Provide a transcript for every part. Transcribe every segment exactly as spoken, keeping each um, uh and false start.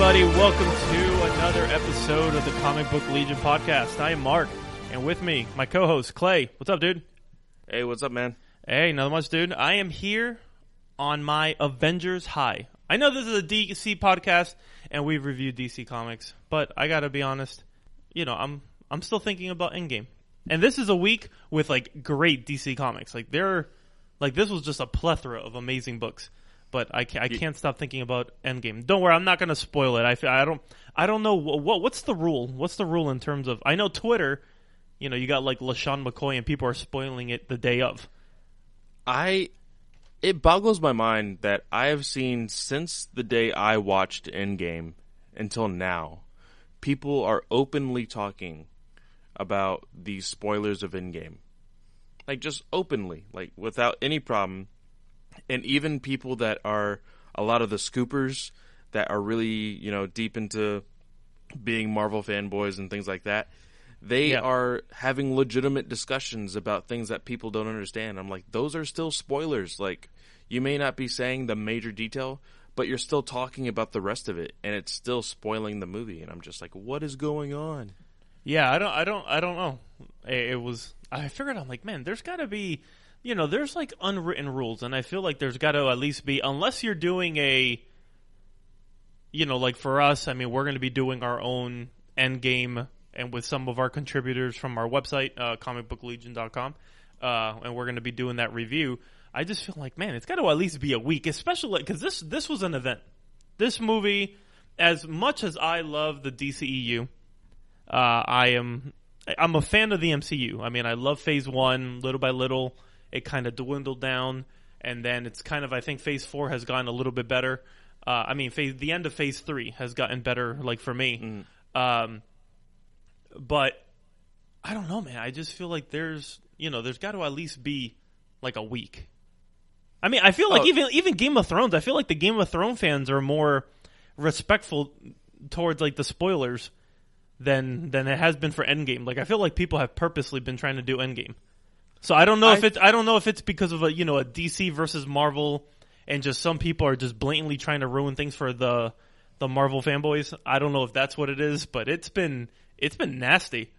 everybody. Welcome to another episode of the Comic Book Legion podcast. I am Mark, and with me, my co-host, Clay. What's up, dude? Hey, what's up, man? Hey, not much, dude. I am here on my Avengers high. I know this is a D C podcast, and we've reviewed D C Comics, but I gotta be honest, you know, I'm I'm still thinking about Endgame. And this is a week with, like, great D C Comics. Like, they're, like, this was just a plethora of amazing books. But I can't, I can't stop thinking about Endgame. Don't worry, I'm not going to spoil it. I, I don't I don't know what what's the rule. What's the rule in terms of? I know Twitter, you know, you got like LaShawn McCoy and people are spoiling it the day of. I it boggles my mind that I have seen since the day I watched Endgame until now, people are openly talking about the spoilers of Endgame, like just openly, like without any problem. And even people that are a lot of the scoopers that are really, you know, deep into being Marvel fanboys and things like that, they yeah. are having legitimate discussions about things that people don't understand. I'm like, those are still spoilers. Like, you may not be saying the major detail, but you're still talking about the rest of it, and it's still spoiling the movie. And I'm just like, what is going on? Yeah, I don't, I don't, I don't know. It was. I figured, I'm like, man, there's got to be. You know, there's like unwritten rules, and I feel like there's got to at least be, unless you're doing a, you know, like for us, I mean, we're going to be doing our own Endgame, and with some of our contributors from our website, uh, comic book legion dot com, uh, and we're going to be doing that review. I just feel like, man, it's got to at least be a week, especially because this this was an event. This movie, as much as I love the D C E U, uh, I am I'm a fan of the M C U. I mean, I love Phase One, little by little. It kind of dwindled down, and then it's kind of, I think Phase Four has gotten a little bit better. Uh, I mean, phase, the end of Phase Three has gotten better, like for me. Mm. Um, but I don't know, man. I just feel like there's, you know, there's got to at least be like a week. I mean, I feel like oh. even even Game of Thrones. I feel like the Game of Thrones fans are more respectful towards like the spoilers than than it has been for Endgame. Like, I feel like people have purposely been trying to do Endgame. So I don't know I, if it's I don't know if it's because of a you know a D C versus Marvel, and just some people are just blatantly trying to ruin things for the the Marvel fanboys. I don't know if that's what it is, but it's been it's been nasty.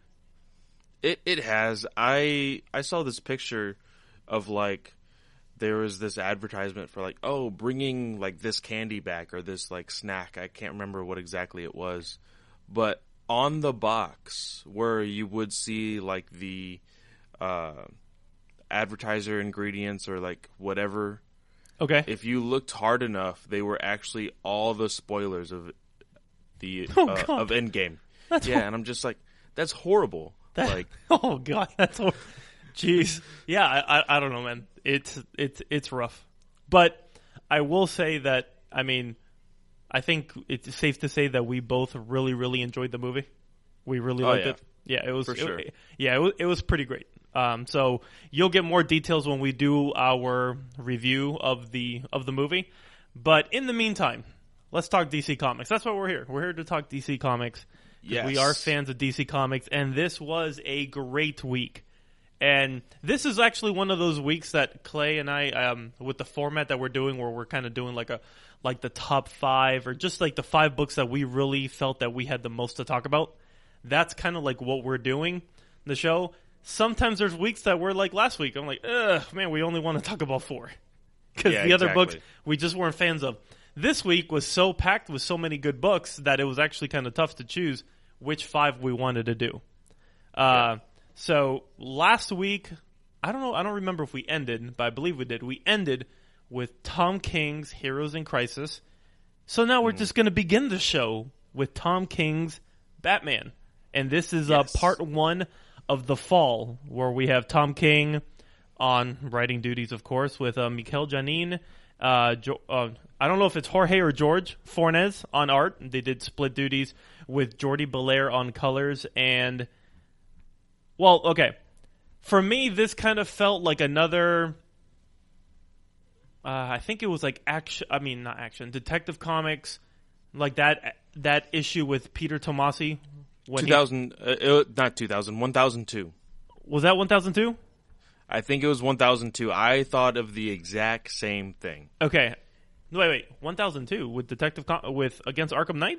It it has. I I saw this picture of like there was this advertisement for like oh bringing like this candy back or this like snack. I can't remember what exactly it was, but on the box where you would see like the uh. advertiser ingredients or like whatever. Okay. If you looked hard enough, they were actually all the spoilers of the oh, uh, God. of Endgame. That's yeah, hor- and I'm just like, that's horrible. That, like, oh God, that's hor- jeez. Yeah, I, I I don't know, man. It's it's it's rough, but I will say that I mean, I think it's safe to say that we both really really enjoyed the movie. We really oh, liked yeah. it. Yeah, it was for it, sure. Yeah, it was, it was pretty great. Um, so you'll get more details when we do our review of the of the movie. But in the meantime, let's talk D C Comics. That's why we're here. We're here to talk D C Comics. Yes. We are fans of D C Comics, and this was a great week. And this is actually one of those weeks that Clay and I, um, with the format that we're doing, where we're kind of doing like a like the top five or just like the five books that we really felt that we had the most to talk about. That's kind of like what we're doing, the show. Sometimes there's weeks that we're like last week. I'm like, ugh, man, we only want to talk about four. Because yeah, the other exactly. books we just weren't fans of. This week was so packed with so many good books that it was actually kind of tough to choose which five we wanted to do. Uh, yeah. So last week, I don't know, I don't remember if we ended, but I believe we did. We ended with Tom King's Heroes in Crisis. So now we're mm. just going to begin the show with Tom King's Batman. And this is yes. uh, part one of The Fall, where we have Tom King on writing duties, of course, with uh, Mikel Janin. Uh, jo- uh, I don't know if it's Jorge or George Fornes on art. They did split duties with Jordi Belair on colors. And, well, okay. For me, this kind of felt like another... Uh, I think it was like action... I mean, not action. Detective Comics, like that that issue with Peter Tomasi. When two thousand, he, uh, not two thousand, one thousand two. Was that one thousand two? I think it was one thousand two. I thought of the exact same thing. Okay. Wait, wait. one thousand two with Detective Com- with Against Arkham Knight?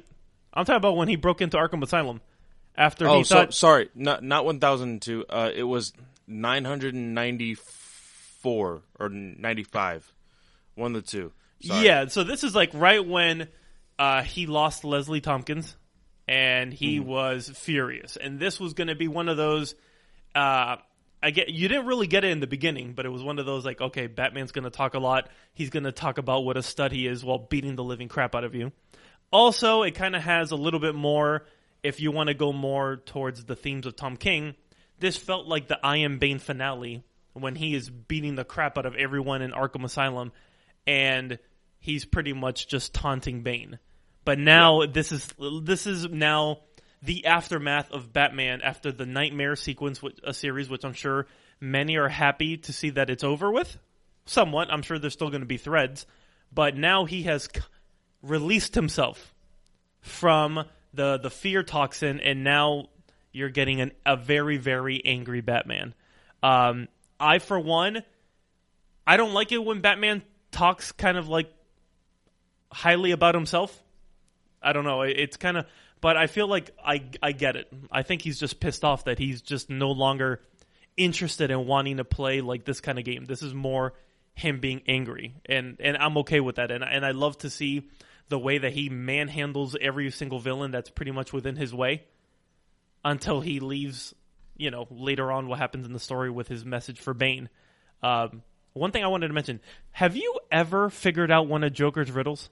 I'm talking about when he broke into Arkham Asylum. After oh, he thought, so, sorry, not not one thousand two. Uh, it was nine hundred ninety-four or ninety-five. One of the two. Sorry. Yeah, so this is like right when uh, he lost Leslie Tompkins, and he mm. was furious. And this was going to be one of those. Uh, I get you didn't really get it in the beginning, but it was one of those like, okay, Batman's going to talk a lot. He's going to talk about what a stud he is while beating the living crap out of you. Also, it kind of has a little bit more. If you want to go more towards the themes of Tom King, this felt like the I Am Bane finale when he is beating the crap out of everyone in Arkham Asylum, and he's pretty much just taunting Bane. But now yeah. this is this is now the aftermath of Batman after the Nightmare sequence, a series which I'm sure many are happy to see that it's over with. Somewhat, I'm sure there's still going to be threads, but now he has c- released himself from the the fear toxin, and now you're getting an, a very, very angry Batman. Um, I, for one, I don't like it when Batman talks kind of like highly about himself. I don't know. It, it's kind of, but I feel like I, I get it. I think he's just pissed off that he's just no longer interested in wanting to play like this kind of game. This is more him being angry, and, and I'm okay with that. And, and I love to see the way that he manhandles every single villain that's pretty much within his way until he leaves, you know, later on what happens in the story with his message for Bane. Um, one thing I wanted to mention, have you ever figured out one of Joker's riddles?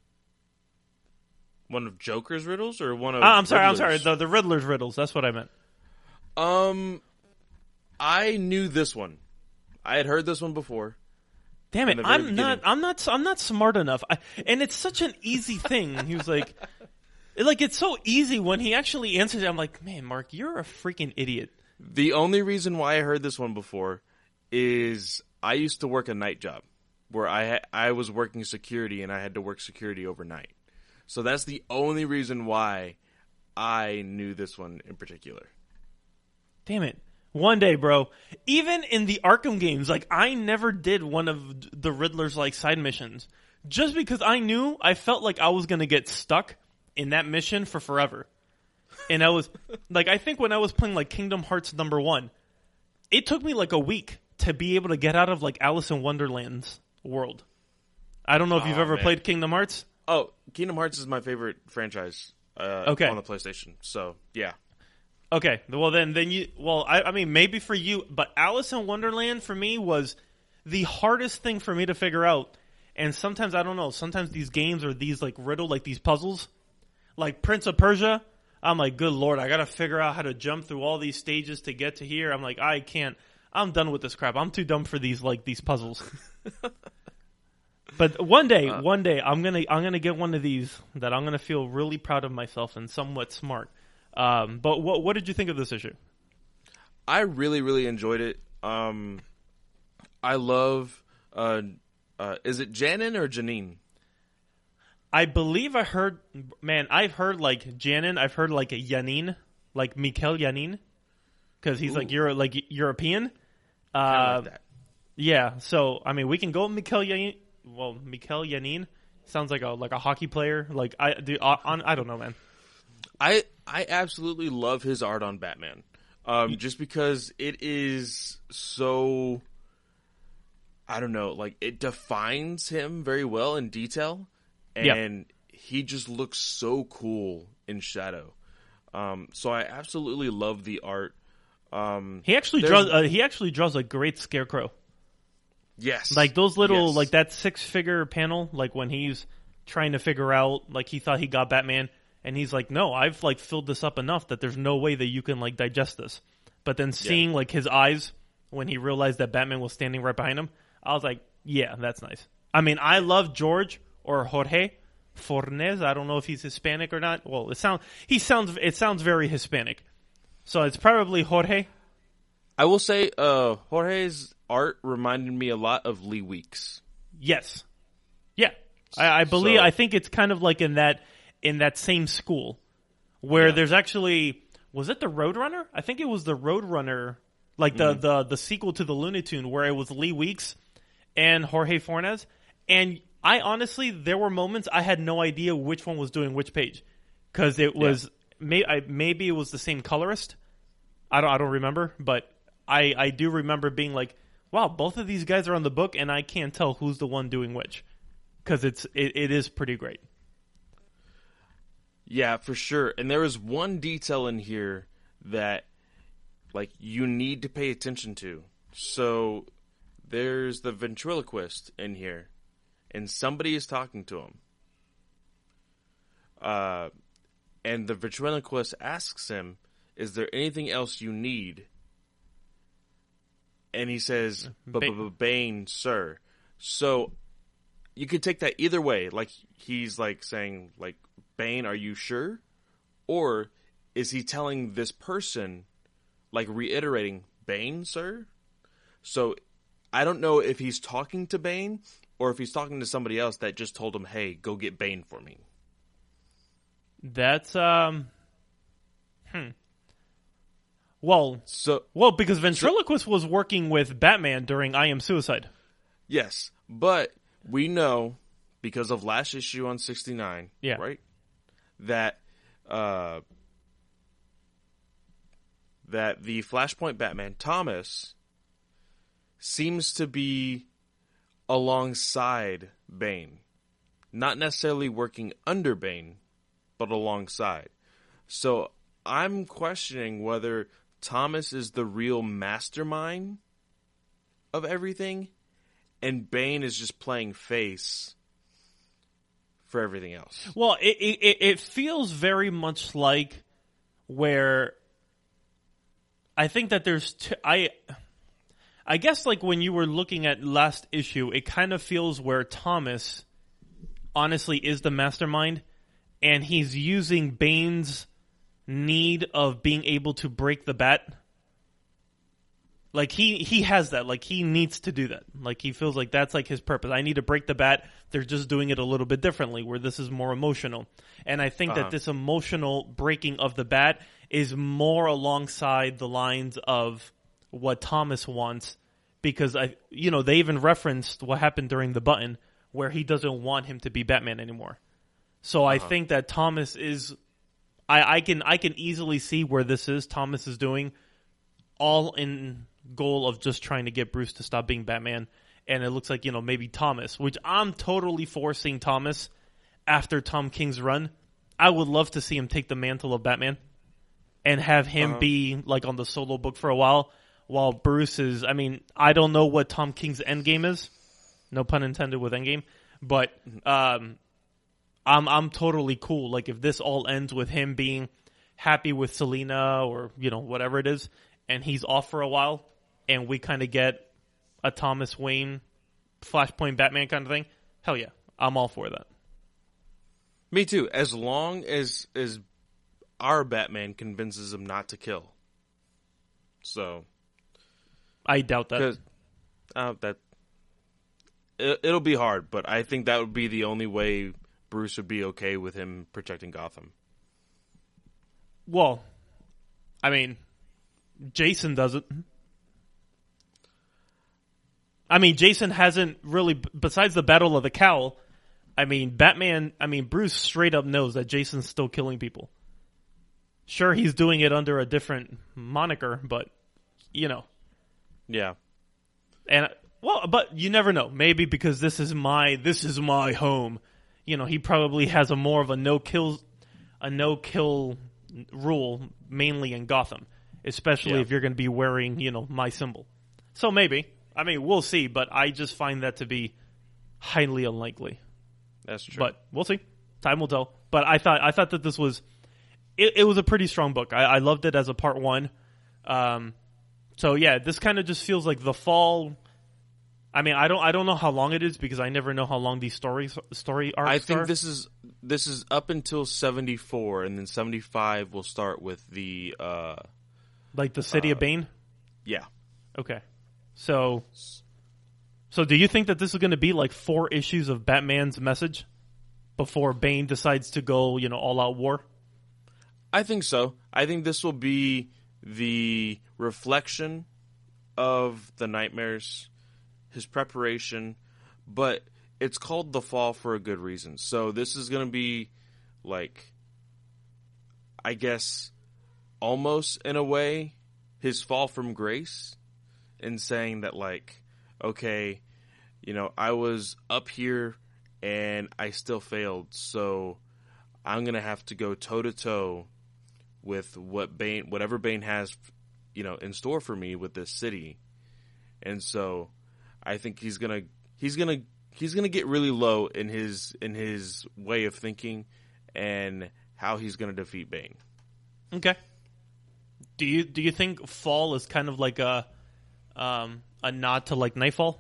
One of Joker's riddles or one of uh, I'm sorry, Riddler's? I'm sorry, the, the Riddler's riddles, that's what I meant. Um, I knew this one. I had heard this one before. Damn it! I'm beginning. not. I'm not. I'm not smart enough. I, and it's such an easy thing. He was like, like it's so easy when he actually answers it. I'm like, man, Mark, you're a freaking idiot. The only reason why I heard this one before is I used to work a night job where I ha- I was working security and I had to work security overnight. So that's the only reason why I knew this one in particular. Damn it. One day, bro. Even in the Arkham games, like, I never did one of the Riddler's, like, side missions. Just because I knew, I felt like I was going to get stuck in that mission for forever. And I was, like, I think when I was playing, like, Kingdom Hearts number one, it took me, like, a week to be able to get out of, like, Alice in Wonderland's world. I don't know if you've oh, ever man. played Kingdom Hearts. Oh, Kingdom Hearts is my favorite franchise uh, okay. on the PlayStation. So, yeah. Okay, well then, then you. Well, I, I mean, maybe for you, but Alice in Wonderland for me was the hardest thing for me to figure out. And sometimes I don't know. Sometimes these games or these like riddle, like these puzzles, like Prince of Persia. I'm like, good lord, I gotta figure out how to jump through all these stages to get to here. I'm like, I can't. I'm done with this crap. I'm too dumb for these like these puzzles. But one day, uh, one day, I'm gonna I'm gonna get one of these that I'm gonna feel really proud of myself and somewhat smart. Um, but what what did you think of this issue? I really, really enjoyed it. Um, I love. Uh, uh, is it Janin or Janine? I believe I heard. Man, I've heard like Janin. I've heard like Yanin, like Mikel Yanin, because he's Ooh. like Euro, like European. Uh, like that. Yeah. So I mean, we can go with Mikel Yanin. Well, Mikel Yanin sounds like a like a hockey player. Like I do. On I don't know, man. I I absolutely love his art on Batman, um, just because it is so, I don't know, like it defines him very well in detail, and yeah. he just looks so cool in shadow. Um, so I absolutely love the art. Um, he actually draws. Uh, he actually draws a great Scarecrow. Yes, like those little, yes. like that six-figure panel, like when he's trying to figure out, like he thought he got Batman. And he's like, no, I've like filled this up enough that there's no way that you can like digest this. But then seeing yeah. like his eyes when he realized that Batman was standing right behind him, I was like, yeah, that's nice. I mean, I love George or Jorge Fornes. I don't know if he's Hispanic or not. Well, it sounds he sounds it sounds very Hispanic. So it's probably Jorge. I will say, uh, Jorge's art reminded me a lot of Lee Weeks. Yes. Yeah. I, I believe. So, I think it's kind of like in that. in that same school where yeah. there's actually, was it the Roadrunner? I think it was the Roadrunner, like the, mm-hmm. the, the sequel to the Looney Tune where it was Lee Weeks and Jorge Fornes. And I honestly, there were moments I had no idea which one was doing which page because it was yeah. may, I, maybe it was the same colorist. I don't I don't remember, but I I do remember being like, wow, both of these guys are on the book, and I can't tell who's the one doing which, because it's it, it is pretty great. Yeah, for sure. And there is one detail in here that, like, you need to pay attention to. So there's the ventriloquist in here, and somebody is talking to him. Uh, and the ventriloquist asks him, "Is there anything else you need?" And he says, "Bane, sir." So you could take that either way. Like, he's like saying, like, Bane, are you sure? Or is he telling this person, like, reiterating, Bane, sir? So I don't know if he's talking to Bane or if he's talking to somebody else that just told him, hey, go get Bane for me. That's, um, hmm. Well, so, well, because Ventriloquist so, was working with Batman during I Am Suicide. Yes, but we know, because of last issue on sixty-nine, yeah. right? That uh, that the Flashpoint Batman, Thomas, seems to be alongside Bane. Not necessarily working under Bane, but alongside. So I'm questioning whether Thomas is the real mastermind of everything, and Bane is just playing face for everything else. Well, it it, it feels very much like where I think that there's t- I I guess like when you were looking at last issue, it kind of feels where Thomas honestly is the mastermind, and he's using Bane's need of being able to break the bat. Like, he, he has that. Like, he needs to do that. Like, he feels like that's, like, his purpose. I need to break the bat. They're just doing it a little bit differently, where this is more emotional. And I think uh-huh. that this emotional breaking of the bat is more alongside the lines of what Thomas wants, because, I, you know, they even referenced what happened during the button, where he doesn't want him to be Batman anymore. So uh-huh. I think that Thomas is... I, I can I can easily see where this is. Thomas is doing all in goal of just trying to get Bruce to stop being Batman, and it looks like, you know, maybe Thomas, which I'm totally for seeing Thomas after Tom King's run. I would love to see him take the mantle of Batman and have him uh-huh. be like on the solo book for a while, while Bruce is. I mean, I don't know what Tom King's endgame is, no pun intended with endgame, but um. I'm I'm totally cool. Like, if this all ends with him being happy with Selina or, you know, whatever it is, and he's off for a while, and we kind of get a Thomas Wayne Flashpoint Batman kind of thing, hell yeah, I'm all for that. Me too. As long as as our Batman convinces him not to kill. So, I doubt that. Uh, that it, it'll be hard, but I think that would be the only way Bruce would be okay with him protecting Gotham. Well, I mean, Jason doesn't. I mean, Jason hasn't really, besides the Battle of the Cowl, I mean, Batman, I mean, Bruce straight up knows that Jason's still killing people. Sure, he's doing it under a different moniker, but, you know. Yeah. And, well, but you never know. Maybe because this is my, this is my home. You know, he probably has a more of a no kill, a no kill rule mainly in Gotham, especially yeah. if you're going to be wearing, you know, my symbol. So maybe, I mean, we'll see, but I just find that to be highly unlikely. That's true. But we'll see. Time will tell. But I thought, I thought that this was, it, it was a pretty strong book. I, I loved it as a part one. Um, so yeah, this kind of just feels like the fall. I mean, I don't, I don't know how long it is because I never know how long these stories, story arcs are. I think are. this is this is up until seventy-four, and then seventy-five will start with the, uh, like the City uh, of Bane. Yeah. Okay. So, so do you think that this is going to be like four issues of Batman's message before Bane decides to go, you know, all out war? I think so. I think this will be the reflection of the nightmares, his preparation, but it's called The Fall for a good reason. So this is going to be like I guess, almost in a way, his fall from grace in saying that, like, okay, you know, I was up here and I still failed, so I'm going to have to go toe-to-toe with what Bane, whatever Bane has, you know, in store for me with this city. And so I think he's going to he's going to he's going to get really low in his in his way of thinking and how he's going to defeat Bane. Okay. Do you do you think Fall is kind of like a um, a nod to like Nightfall?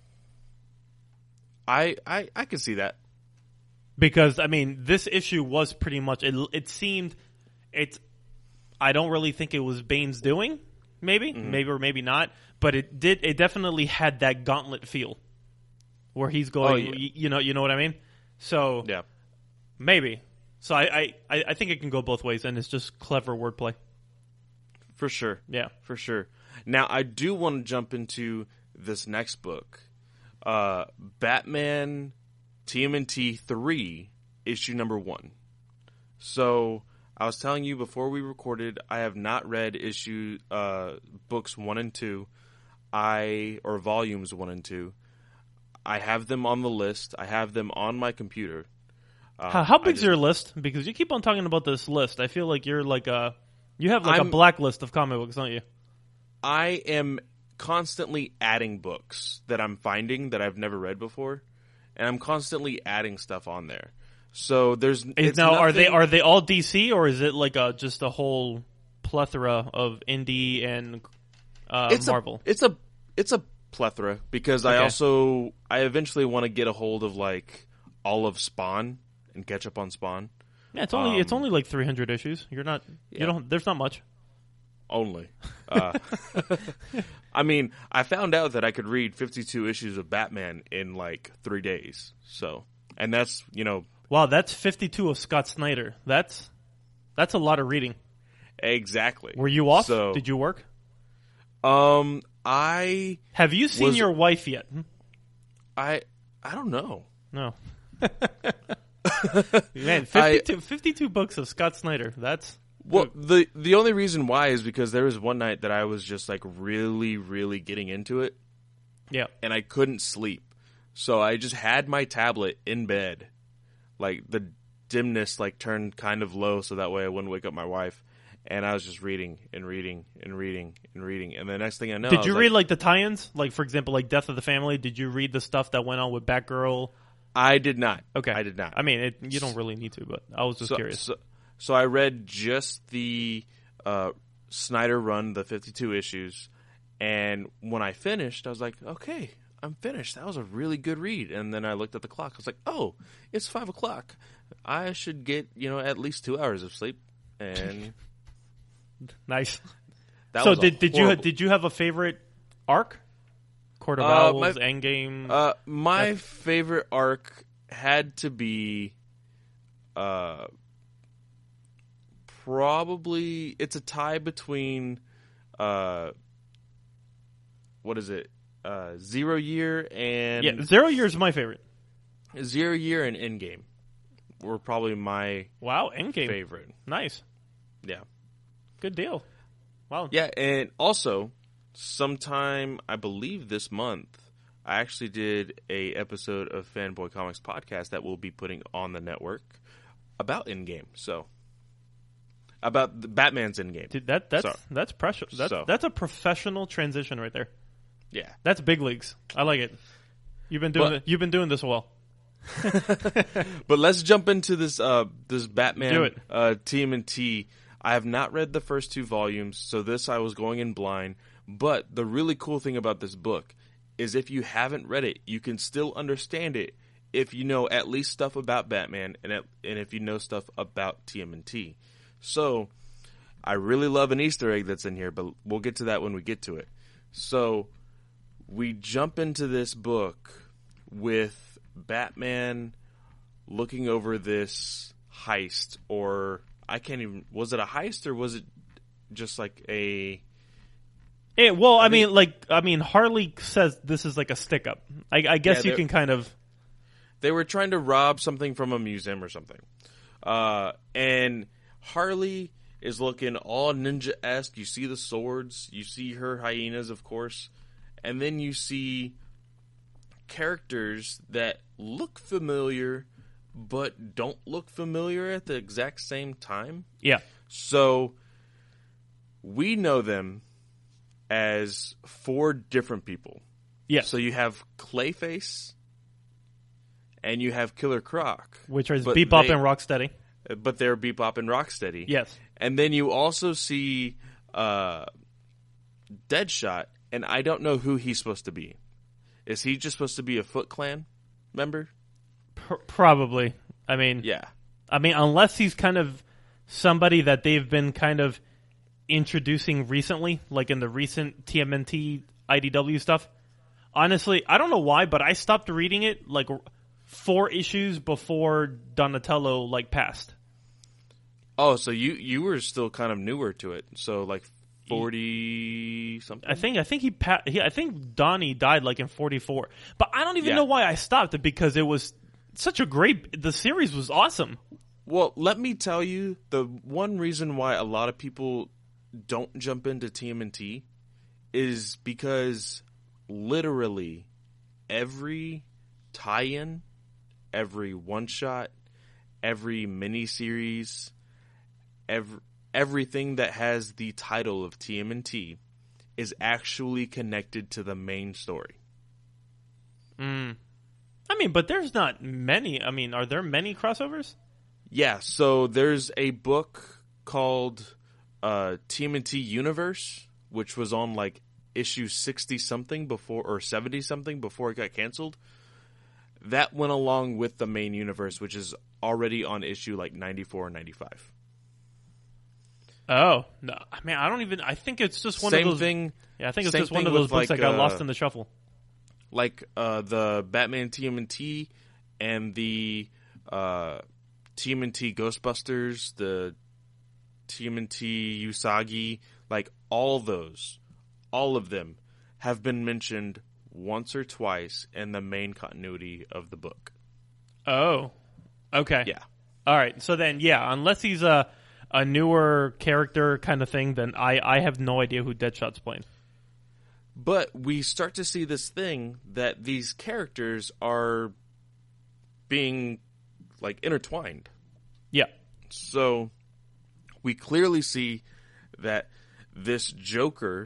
I I I can see that. Because I mean, this issue was pretty much it. It seemed it's. I don't really think it was Bane's doing. Maybe, mm-hmm. maybe or maybe not. But it did. It definitely had that gauntlet feel, where he's going. Oh, yeah. you, you know, you know what I mean. So yeah, maybe. So I, I, I think it can go both ways, and it's just clever wordplay. For sure. Yeah, for sure. Now I do want to jump into this next book, uh, Batman T M N T three, issue number one. So I was telling you before we recorded, I have not read issue uh, books one and two, I or volumes one and two. I have them on the list. I have them on my computer. Um, how, how big's just, your list? Because you keep on talking about this list. I feel like you're like a you have like I'm, a blacklist of comic books, don't you? I am constantly adding books that I'm finding that I've never read before, and I'm constantly adding stuff on there. So there's is, now nothing... are they are they all D C, or is it like a just a whole plethora of indie and uh, it's Marvel? A, it's a it's a plethora because okay. I also I eventually want to get a hold of like all of Spawn and catch up on Spawn. Yeah, it's only um, it's only like three hundred issues. You're not yeah. you don't there's not much. Only. Uh, I mean, I found out that I could read fifty-two issues of Batman in like three days. So, and that's, you know, wow, that's fifty-two of Scott Snyder. That's that's a lot of reading. Exactly. Were you off? So, Did you work? Um, I have you seen was, your wife yet? I I don't know. No. Man, fifty-two, I, fifty-two books of Scott Snyder. That's well. the The only reason why is because there was one night that I was just like really, really getting into it. Yeah, and I couldn't sleep, so I just had my tablet in bed, like the dimness like turned kind of low, so that way I wouldn't wake up my wife. And I was just reading and reading and reading and reading, and the next thing I know, did you read like, like the tie-ins? Like for example, like Death of the Family. Did you read the stuff that went on with Batgirl? I did not. Okay, I did not. I mean, it, you don't really need to, but I was just so, curious. So, so I read just the uh, Snyder run, the fifty-two issues, and when I finished, I was like, okay, I'm finished. That was a really good read. And then I looked at the clock. I was like, oh, it's five o'clock. I should get, you know, at least two hours of sleep. And nice. That so was did did horrible... you did you have a favorite arc? Court of uh, Owls, my, Endgame. Uh, my That's... favorite arc had to be, uh, probably it's a tie between, uh, what is it? Uh, Zero Year and yeah, Zero Year is my favorite. Zero Year and Endgame were probably my wow Endgame favorite. Nice, yeah, good deal. Wow, yeah, and also. Sometime, I believe this month, I actually did a episode of Fanboy Comics Podcast that we'll be putting on the network about Endgame. So, about the Batman's Endgame. Dude, that that's so, that's pressure. That's so. that's a professional transition right there. Yeah, that's big leagues. I like it. You've been doing but, it, you've been doing this well. But let's jump into this uh, this Batman Do it. Uh, T M N T. I have not read the first two volumes, so this I was going in blind. But the really cool thing about this book is if you haven't read it, you can still understand it if you know at least stuff about Batman and at, and if you know stuff about T M N T. So, I really love an Easter egg that's in here, but we'll get to that when we get to it. So, we jump into this book with Batman looking over this heist, or I can't even, was it a heist or was it just like a... It, well, I, I mean, like, I mean, Harley says this is like a stick-up. I, I guess yeah, you can kind of... They were trying to rob something from a museum or something. Uh, and Harley is looking all ninja-esque. You see the swords. You see her hyenas, of course. And then you see characters that look familiar but don't look familiar at the exact same time. Yeah. So we know them as four different people. Yeah. So you have Clayface and you have Killer Croc. Which is but Bebop they- and Rocksteady. But they're Bebop and Rocksteady. Yes. And then you also see uh, Deadshot, and I don't know who he's supposed to be. Is he just supposed to be a Foot Clan member? P- probably. I mean, Yeah. I mean, unless he's kind of somebody that they've been kind of introducing recently, like in the recent T M N T I D W stuff. Honestly, I don't know why, but I stopped reading it like four issues before Donatello like passed. Oh, so you you were still kind of newer to it. So like forty something. I think I think he, pa- he I think Donnie died like in forty-four. But I don't even Yeah. know why I stopped it because it was such a great the series was awesome. Well, let me tell you the one reason why a lot of people don't jump into T M N T is because literally every tie-in, every one-shot, every miniseries, every, everything that has the title of T M N T is actually connected to the main story. Mm. I mean, but there's not many. I mean, are there many crossovers? Yeah, so there's a book called uh, T M N T Universe, which was on like issue sixty something before or seventy something before it got canceled. That went along with the main universe, which is already on issue like ninety-four or ninety-five. Oh no! I mean, I don't even. I think it's just one Same of those. thing. Yeah, I think it's same just one thing of those with, books like, that got uh, lost in the shuffle. Like uh, the Batman T M N T and the uh, T M N T Ghostbusters, the T M N T Usagi, like all those, all of them have been mentioned once or twice in the main continuity of the book. Oh, okay. Yeah. All right. So then, yeah, unless he's a a newer character kind of thing, then I I have no idea who Deadshot's playing. But we start to see this thing that these characters are being like intertwined. Yeah. So we clearly see that this Joker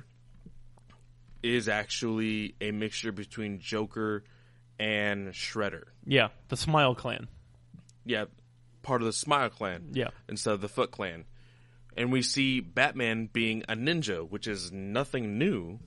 is actually a mixture between Joker and Shredder. Yeah. The Smile Clan. Yeah, part of the Smile Clan. Yeah. Instead of the Foot Clan. And we see Batman being a ninja, which is nothing new,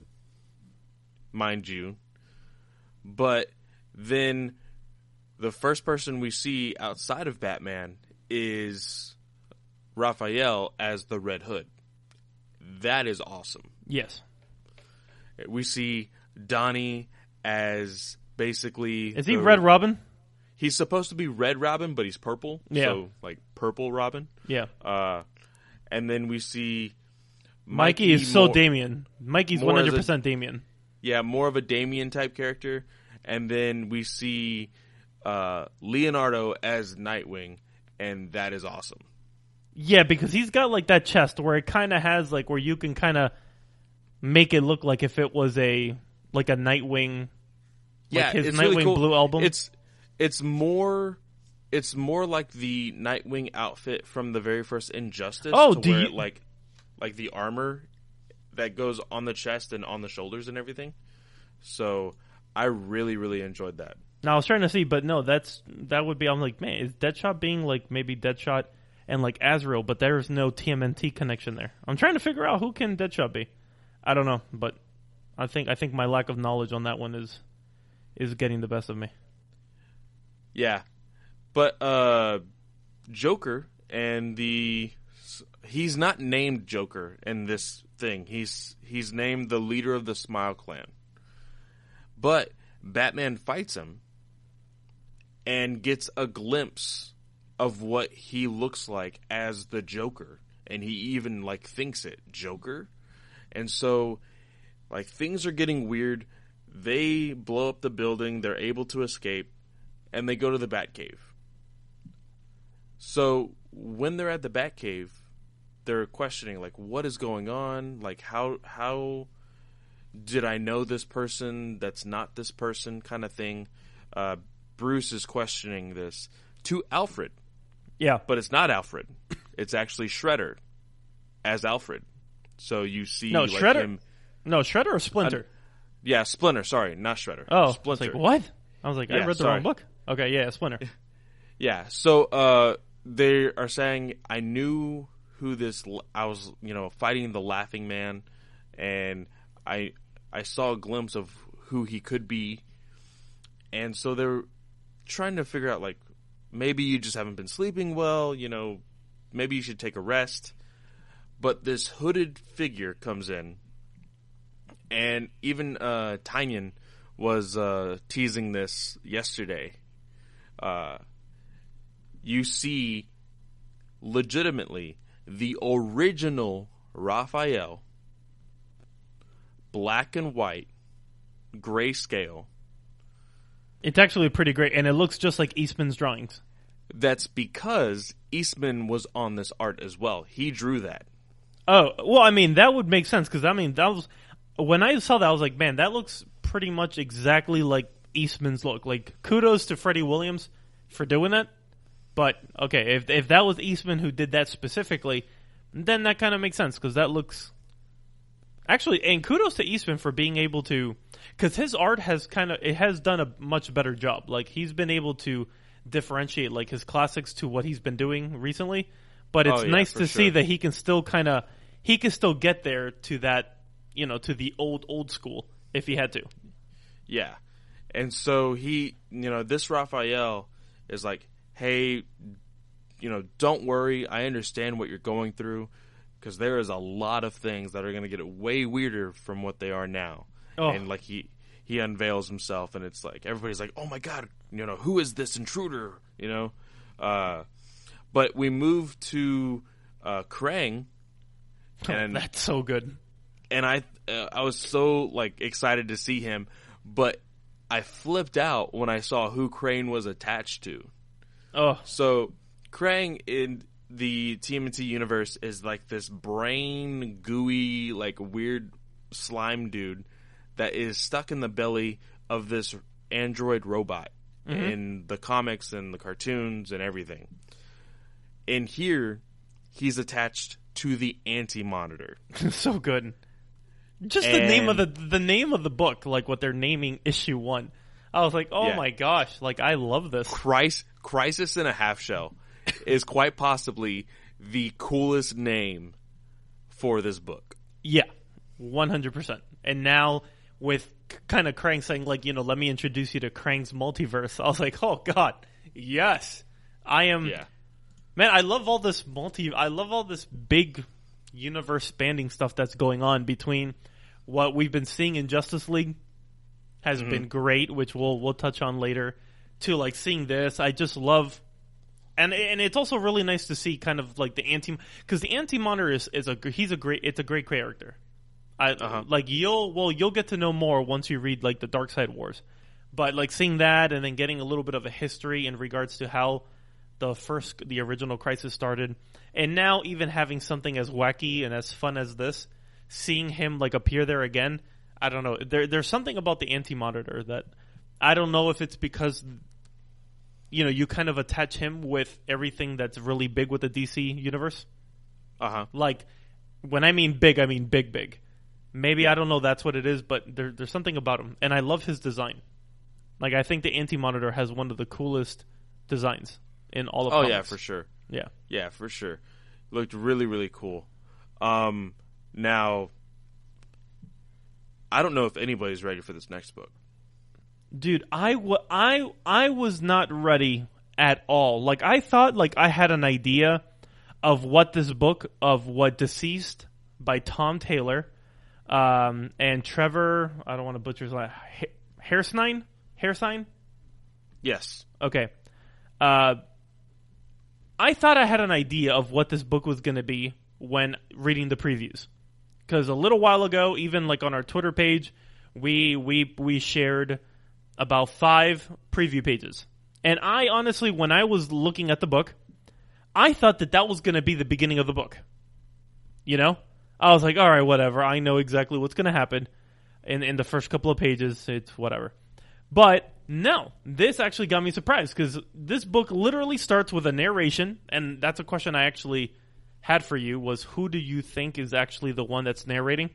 mind you. But then the first person we see outside of Batman is Raphael as the Red Hood. That is awesome. Yes. We see Donnie as basically... Is he the- Red Robin? He's supposed to be Red Robin, but he's purple. Yeah. So, like, purple Robin. Yeah. Uh, and then we see... Mikey, Mikey is so more- Damien. Mikey's more one as a- hundred percent Damien. Yeah, more of a Damien type character. And then we see uh, Leonardo as Nightwing, and that is awesome. Yeah, because he's got like that chest where it kind of has like where you can kind of make it look like if it was a like a Nightwing. Yeah, like his it's Nightwing really cool. Blue album. It's it's more it's more like the Nightwing outfit from the very first Injustice. Oh, to do where you- it, like like the armor that goes on the chest and on the shoulders and everything. So I really really enjoyed that. Now I was trying to see, but no, that's that would be. I'm like, man, is Deadshot being like maybe Deadshot and like Azrael, but there's no T M N T connection there. I'm trying to figure out who can Deadshot be. I don't know, but I think I think my lack of knowledge on that one is is getting the best of me. Yeah, but uh, Joker and the he's not named Joker in this thing. He's he's named the leader of the Smile Clan. But Batman fights him and gets a glimpse of what he looks like as the Joker, and he even like thinks it Joker. And so like things are getting weird. They blow up the building, they're able to escape, and they go to the Batcave. So when they're at the Batcave, they're questioning like what is going on, like how how did I know this person that's not this person kind of thing. Uh, Bruce is questioning this to Alfred. Yeah. But it's not Alfred. It's actually Shredder as Alfred. So you see no, like Shredder. him. No, Shredder or Splinter? Uh, yeah, Splinter. Sorry, not Shredder. Oh, Splinter. I was like, what? I was like, Yeah, I read the sorry. wrong book. Okay, yeah, Splinter. Yeah, so uh, they are saying, I knew who this, I was, you know, fighting the Laughing Man, and I I saw a glimpse of who he could be, and so they're trying to figure out, like, maybe you just haven't been sleeping well, you know, maybe you should take a rest, but this hooded figure comes in, and even uh, Tynion was uh, teasing this yesterday. Uh, you see legitimately the original Raphael, black and white, grayscale. It's actually pretty great, and it looks just like Eastman's drawings. That's because Eastman was on this art as well. He drew that. Oh, well, I mean, that would make sense, because, I mean, that was... When I saw that, I was like, man, that looks pretty much exactly like Eastman's look. Like, kudos to Freddie Williams for doing that. But, okay, if if that was Eastman who did that specifically, then that kind of makes sense, because that looks... Actually, and kudos to Eastman for being able to... Because his art has kind of... It has done a much better job. Like, he's been able to differentiate, like, his classics to what he's been doing recently. But it's Oh, yeah, nice for to sure. see that he can still kind of... He can still get there to that... You know, to the old, old school, if he had to. Yeah. And so he, you know, this Raphael is like, hey, you know, don't worry. I understand what you're going through, because there is a lot of things that are going to get it way weirder from what they are now. Oh. And like he, he unveils himself, and it's like, everybody's like, oh my God, you know, who is this intruder? You know? Uh, but we move to uh, Krang. And That's so good. And I uh, I was so like excited to see him, but I flipped out when I saw who Crane was attached to. Oh, So Krang in the T M N T universe is like this brain gooey, like weird slime dude that is stuck in the belly of this android robot Mm-hmm. in the comics and the cartoons and everything. And here, he's attached to the Anti-Monitor. so good. Just the name of the And- the name of the book, like what they're naming issue one. I was like, oh Yeah. my gosh, like I love this. Christ, Crisis in a Half Shell is quite possibly the coolest name for this book. Yeah, one hundred percent. And now with kind of Krang saying like, you know, let me introduce you to Krang's multiverse. I was like, oh god, yes, I am. Yeah. Man, I love all this multi. I love all this big universe spanning stuff that's going on between what we've been seeing in Justice League has Mm-hmm. been great, which we'll we'll touch on later. To like seeing this, I just love, and and it's also really nice to see kind of like the anti because the Anti-Monitor is is a he's a great it's a great character. I Uh-huh. like you'll well you'll get to know more once you read like the Dark Side Wars, but like seeing that and then getting a little bit of a history in regards to how the first, the original Crisis started, and now even having something as wacky and as fun as this, seeing him like appear there again, I don't know. There, there's something about the Anti-Monitor that I don't know if it's because, you know, you kind of attach him with everything that's really big with the D C universe. Uh huh. Like, when I mean big, I mean big, big. Maybe I don't know that's what it is, but there, there's something about him, and I love his design. Like, I think the Anti-Monitor has one of the coolest designs in all of Oh comics. yeah, for sure. Yeah. Yeah, for sure. Looked really, really cool. Um, now, I don't know if anybody's ready for this next book. Dude, I, w- I, I was not ready at all. Like, I thought, like, I had an idea of what this book, of what Deceased by Tom Taylor, um, and Trevor, I don't want to butcher his last, Hairsnine? Hairsine? Yes. Okay. Uh, I thought I had an idea of what this book was going to be when reading the previews. Because a little while ago, even like on our Twitter page, we we we shared about five preview pages. And I honestly, when I was looking at the book, I thought that that was going to be the beginning of the book. You know, I was like, all right, whatever. I know exactly what's going to happen in in the first couple of pages. It's whatever. But no, this actually got me surprised because this book literally starts with a narration, and that's a question I actually had for you was who do you think is actually the one that's narrating?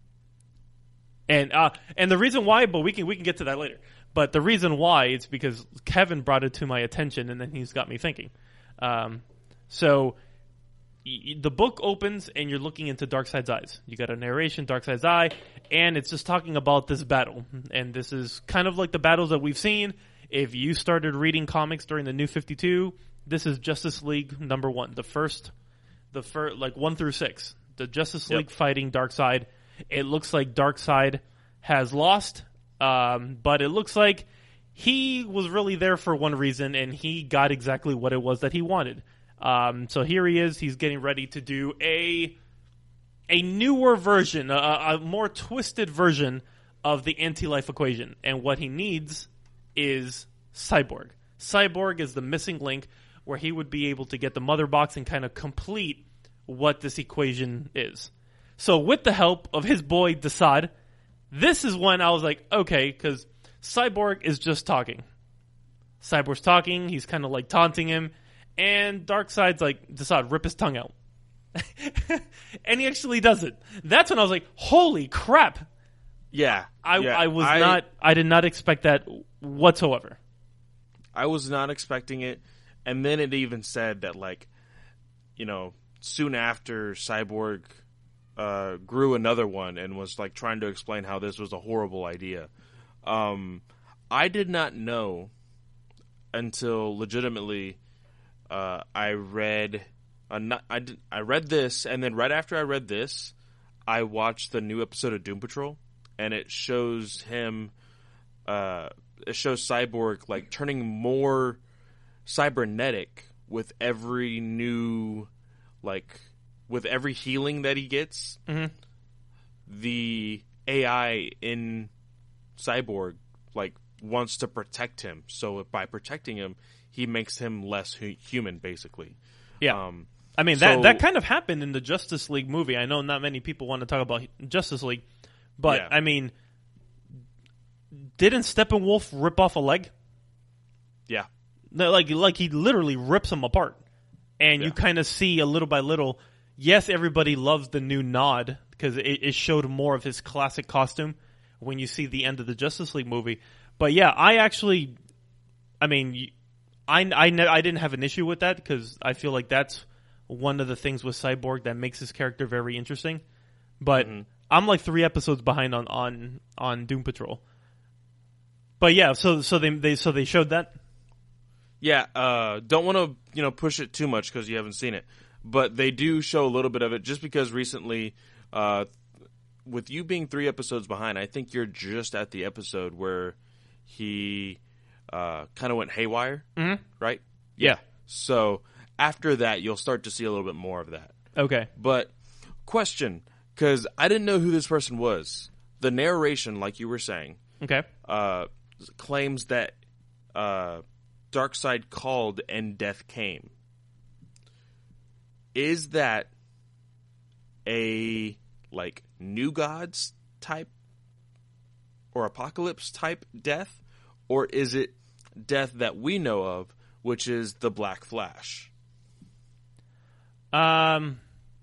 And uh, and the reason why, but we can we can get to that later. But the reason why is because Kevin brought it to my attention, and then he's got me thinking. Um, so y- the book opens, and you're looking into Darkseid's eyes. You got a narration, Darkseid's eye, and it's just talking about this battle. And this is kind of like the battles that we've seen. If you started reading comics during the New fifty-two, this is Justice League number one, the first, the first, like one through six, the Justice League Yep. fighting Darkseid. It looks like Darkseid has lost, um, but it looks like he was really there for one reason, and he got exactly what it was that he wanted. Um, so here he is. He's getting ready to do a a newer version, a, a more twisted version of the anti-life equation. And what he needs is Cyborg. Cyborg is the missing link where he would be able to get the mother box and kind of complete what this equation is. So with the help of his boy Desaad, this is when I was like, okay, because Cyborg is just talking. Cyborg's talking, he's kind of like taunting him, and Darkseid's like, Desaad, rip his tongue out. And he actually does it. That's when I was like, holy crap. Yeah. I, yeah. I was I, not, I did not expect that whatsoever. I was not expecting it. And then it even said that, like, you know, soon after Cyborg uh, grew another one and was, like, trying to explain how this was a horrible idea. Um, I did not know until legitimately uh, I read uh, not, I, did, I read this, and then right after I read this, I watched the new episode of Doom Patrol, and it shows him, uh, it shows Cyborg, like, turning more cybernetic with every new, like, with every healing that he gets. Mm-hmm. The A I in Cyborg, like, wants to protect him. So by protecting him, he makes him less hu- human, basically. Yeah. Um, I mean, so, that, that kind of happened in the Justice League movie. I know not many people want to talk about Justice League, but, yeah. I mean, didn't Steppenwolf rip off a leg? Yeah. No, like, like he literally rips him apart. And Yeah. you kind of see a little by little, yes, everybody loves the new nod because it, it showed more of his classic costume when you see the end of the Justice League movie. But yeah, I actually, I mean, I, I, ne- I didn't have an issue with that because I feel like that's one of the things with Cyborg that makes his character very interesting. But Mm-hmm. I'm like three episodes behind on, on, on Doom Patrol. But yeah, so so they, they so they showed that. Yeah, uh, don't want to, you know, push it too much because you haven't seen it. But they do show a little bit of it just because recently, uh, with you being three episodes behind, I think you're just at the episode where he uh, kind of went haywire, Mm-hmm. right? Yeah. So after that, you'll start to see a little bit more of that. Okay. But question, because I didn't know who this person was. The narration, like you were saying, Okay. uh, claims that uh, Darkseid called and death came. Is that a, like, New Gods type or Apocalypse type death? Or is it death that we know of, which is the Black Flash? Um,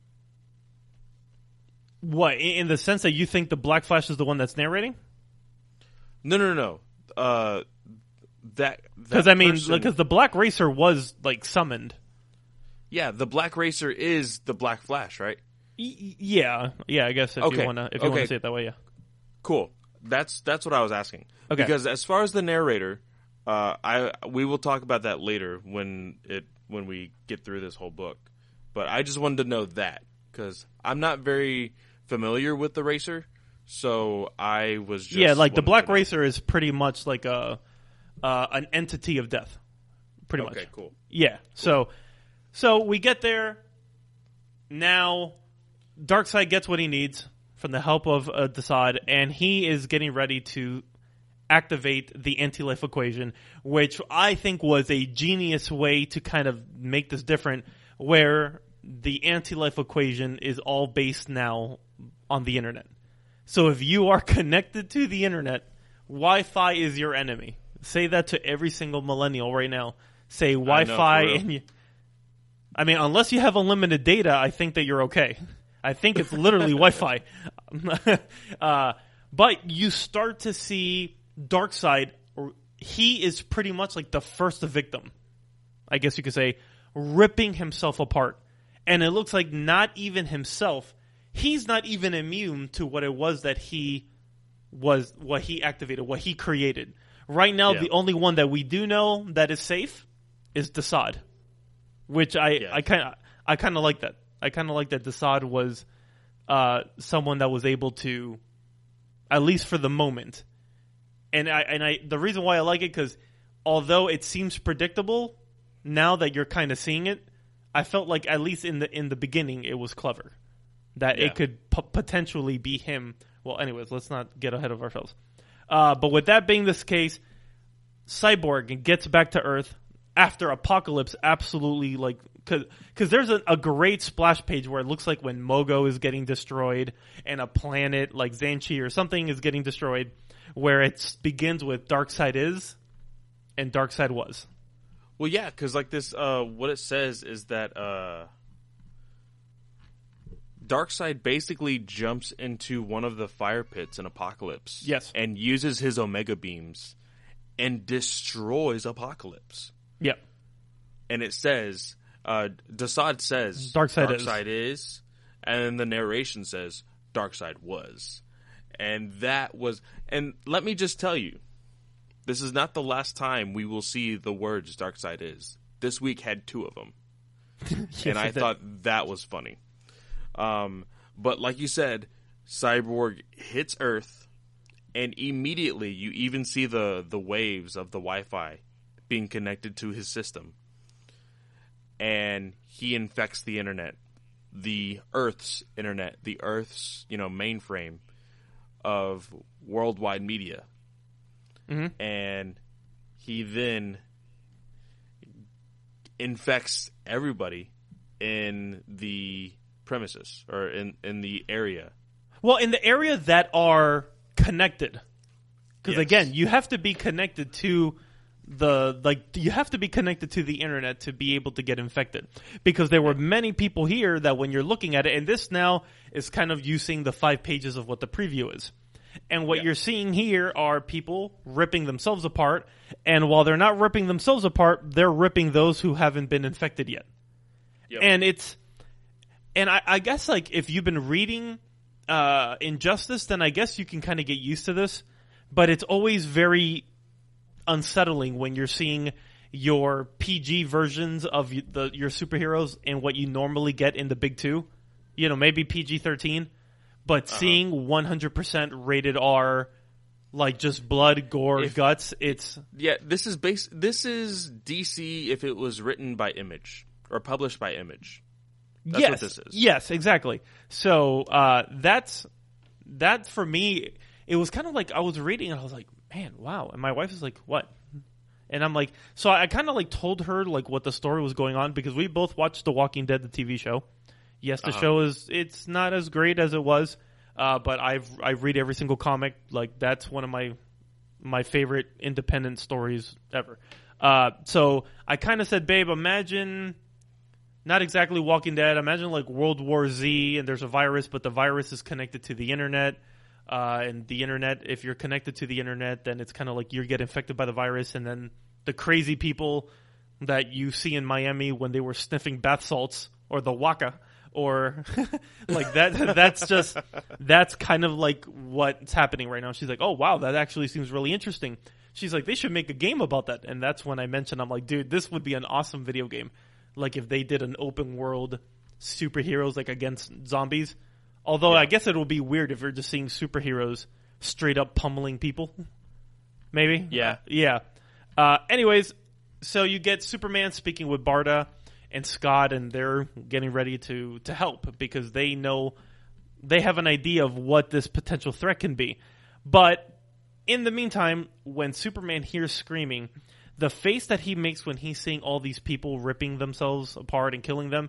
what in in the sense that you think the Black Flash is the one that's narrating? No, no, no, no. Uh, that Because that I mean, person- because the Black Racer was like summoned. yeah, the Black Racer is the Black Flash, right? Y- yeah, yeah. I guess if you Okay. wanna if you Okay. wanna say it that way, yeah. Cool. That's that's what I was asking. Okay. Because as far as the narrator, uh, I we will talk about that later when it when we get through this whole book. But I just wanted to know that because I'm not very familiar with the Racer, so I was just Yeah, like the wanted Black to know. Racer is pretty much like a uh, an entity of death, pretty Okay, much. cool. Yeah. So, so we get there. Now, Darkseid gets what he needs from the help of uh, Desaad, and he is getting ready to activate the anti-life equation, which I think was a genius way to kind of make this different, where the anti-life equation is all based now on the internet. So if you are connected to the internet, Wi-Fi is your enemy. Say that to every single millennial right now. Say Wi-Fi and you, I mean, unless you have unlimited data, I think that you're okay. I think it's literally Wi-Fi. uh, but you start to see Darkseid. He is pretty much like the first victim, I guess you could say, ripping himself apart. And it looks like not even himself. He's not even immune to what it was that he was, what he activated, what he created. Right now, yeah. the only one that we do know that is safe is Desaad, which I yeah. I kind of I kind of like that. I kind of like that Desaad was uh, someone that was able to, at least for the moment. And I and I the reason why I like it, because although it seems predictable, now that you're kind of seeing it, I felt like at least in the in the beginning it was clever that yeah. it could p- potentially be him. Well, anyways, let's not get ahead of ourselves. Uh, but with that being this case, Cyborg gets back to Earth after Apocalypse absolutely, like, because there's a, a great splash page where it looks like when Mogo is getting destroyed and a planet like Xanchi or something is getting destroyed, where it begins with Darkseid is and Darkseid was. Well, yeah, because like this, uh, what it says is that uh, Darkseid basically jumps into one of the fire pits in Apocalypse. Yes. And uses his Omega beams and destroys Apocalypse. Yep. And it says, uh, Desaad says, Darkseid, Darkseid is. is, and then the narration says, Darkseid was. And that was, and let me just tell you, this is not the last time we will see the words Darkseid is. This week had two of them. yes, and I thought that was funny. Um, but like you said, Cyborg hits Earth, and immediately you even see the, the waves of the Wi-Fi being connected to his system. And he infects the internet, the Earth's internet, the Earth's, you know, mainframe of worldwide media. Mm-hmm. And he then infects everybody in the premises or in, in the area. Well, in the area that are connected. Because yes. again, you have to be connected to the, like, you have to be connected to the internet to be able to get infected. Because there were many people here that when you're looking at it, and this now is kind of you seeing the five pages of what the preview is. And what yeah. you're seeing here are people ripping themselves apart, and while they're not ripping themselves apart, they're ripping those who haven't been infected yet. Yep. And it's, and I, I guess like if you've been reading uh, Injustice, then I guess you can kind of get used to this, but it's always very unsettling when you're seeing your P G versions of the your superheroes and what you normally get in the big two. You know, maybe P G thirteen. But uh-huh. seeing one hundred percent rated R, like just blood, gore, if, guts, it's... Yeah, this is base. This is D C if it was written by Image or published by Image. That's yes, what this is. Yes, exactly. So uh, that's... That, for me, it was kind of like I was reading and I was like, man, wow. And my wife is like, what? And I'm like... So I kind of like told her like what the story was going on because we both watched The Walking Dead, the T V show. Yes, the uh-huh. show is, it's not as great as it was, uh, but I've, I read every single comic. Like, that's one of my, my favorite independent stories ever. Uh, so I kind of said, babe, imagine, not exactly Walking Dead, imagine like World War Z and there's a virus, but the virus is connected to the internet. Uh, and the internet, if you're connected to the internet, then it's kind of like you get infected by the virus. And then the crazy people that you see in Miami when they were sniffing bath salts or the Waka. Or like that, that's just, that's kind of like what's happening right now. She's like, oh, wow, that actually seems really interesting. She's like, they should make a game about that. And that's when I mentioned, I'm like, dude, this would be an awesome video game. Like if they did an open world superheroes like against zombies. Although yeah. I guess it will be weird if you're just seeing superheroes straight up pummeling people. Maybe. Yeah. Uh, yeah. Uh, anyways, so you get Superman speaking with Barda and Scott, and they're getting ready to, to help because they know they have an idea of what this potential threat can be. But in the meantime, when Superman hears screaming, the face that he makes when he's seeing all these people ripping themselves apart and killing them,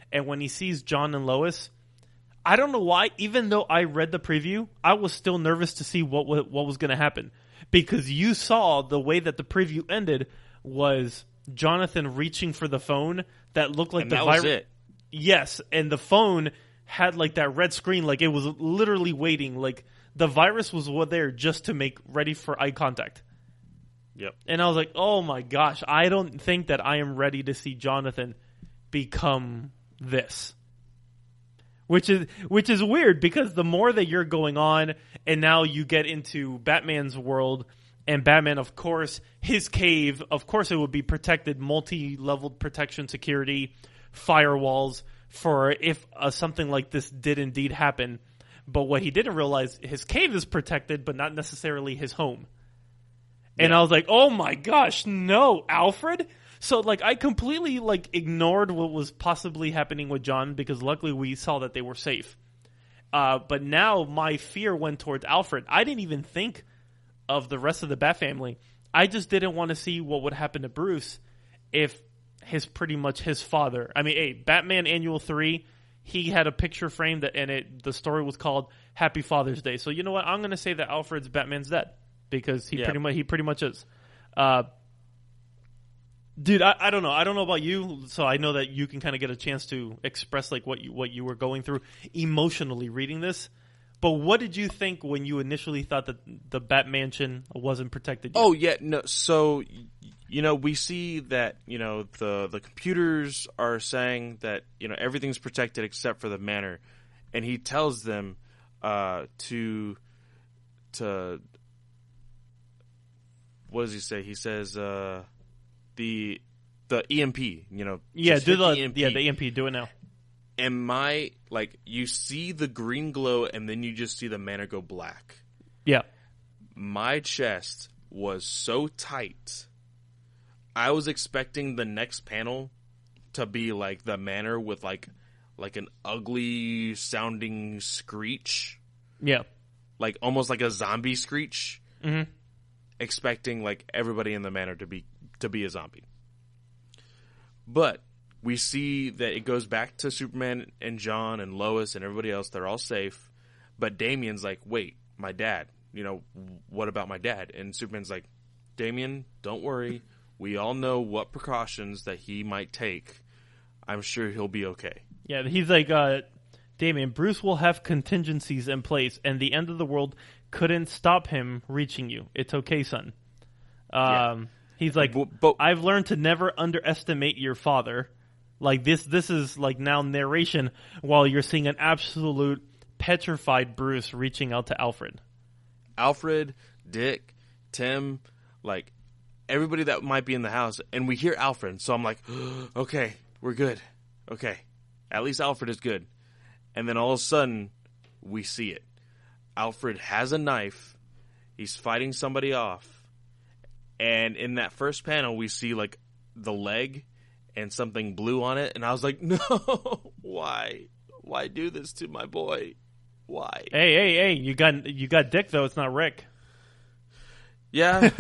and when he sees John and Lois, I don't know why, even though I read the preview, I was still nervous to see what what, what was going to happen. Because you saw the way that the preview ended was Jonathan reaching for the phone that looked like and the that virus. was it. Yes, and the phone had like that red screen, like it was literally waiting. Like the virus was there just to make ready for eye contact. Yep. And I was like, oh my gosh, I don't think that I am ready to see Jonathan become this. Which is which is weird because the more that you're going on, and now you get into Batman's world, and Batman, of course, his cave, of course it would be protected, multi-leveled protection security, firewalls for if uh, something like this did indeed happen. But what he didn't realize, his cave is protected, but not necessarily his home. And Yeah. I was like, oh my gosh, no, Alfred? So, like, I completely, like, ignored what was possibly happening with John because luckily we saw that they were safe. Uh, but now my fear went towards Alfred. I didn't even think of the rest of the Bat family. I just didn't want to see what would happen to Bruce if his pretty much his father. I mean, hey, Batman Annual three, he had a picture frame that, and it the story was called Happy Father's Day. So, you know what? I'm going to say that Alfred's Batman's dead because he Yeah. pretty much he pretty much is. Uh Dude, I, I don't know. I don't know about you, so I know that you can kind of get a chance to express like what you what you were going through emotionally reading this. But what did you think when you initially thought that the Bat Mansion wasn't protected yet? Oh yeah, no. So you know, we see that you know the the computers are saying that you know everything's protected except for the manor, and he tells them uh, to to what does he say? He says. Uh, The the E M P, you know, yeah, just do hit the E M P. yeah the E M P. Do it now. And my like, you see the green glow, and then you just see the manor go black. Yeah, My chest was so tight. I was expecting the next panel to be like the manor with like like an ugly sounding screech, yeah. like almost like a zombie screech. Mm-hmm. Expecting like everybody in the manor to be to be a zombie. But we see that it goes back to Superman and John and Lois and everybody else. They're all safe. But Damian's like, wait, my dad. You know, what about my dad? And Superman's like, Damian, don't worry. We all know what precautions that he might take. I'm sure he'll be okay. Yeah, he's like, uh, Damian, Bruce will have contingencies in place, and the end of the world couldn't stop him reaching you. It's okay, son. Um, Yeah. He's like, But- but- I've learned to never underestimate your father. Like this, this is like now narration while you're seeing an absolute petrified Bruce reaching out to Alfred. Alfred, Dick, Tim, like everybody that might be in the house, and we hear Alfred, so I'm like, okay, we're good. Okay. At least Alfred is good. And then all of a sudden, we see it. Alfred has a knife. He's fighting somebody off. And in that first panel, we see like the leg and something blue on it. And I was like, no, why? Why do this to my boy? Why? Hey, hey, hey! You got you got Dick though. It's not Rick. Yeah.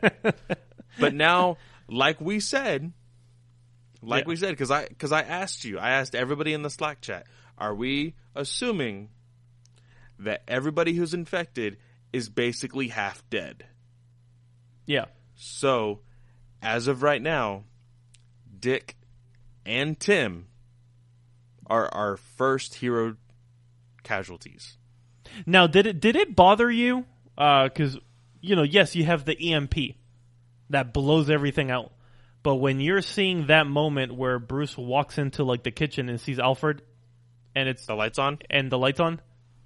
But now, like we said, like Yeah. we said, because I, cause I asked you, I asked everybody in the Slack chat, are we assuming that everybody who's infected is basically half dead? Yeah. So, as of right now, Dick and Tim are our first hero casualties. Now, did it did it bother you? Because you know, yes, you have the E M P that blows everything out. But when you're seeing that moment where Bruce walks into like the kitchen and sees Alfred, and it's The lights on? and the lights on,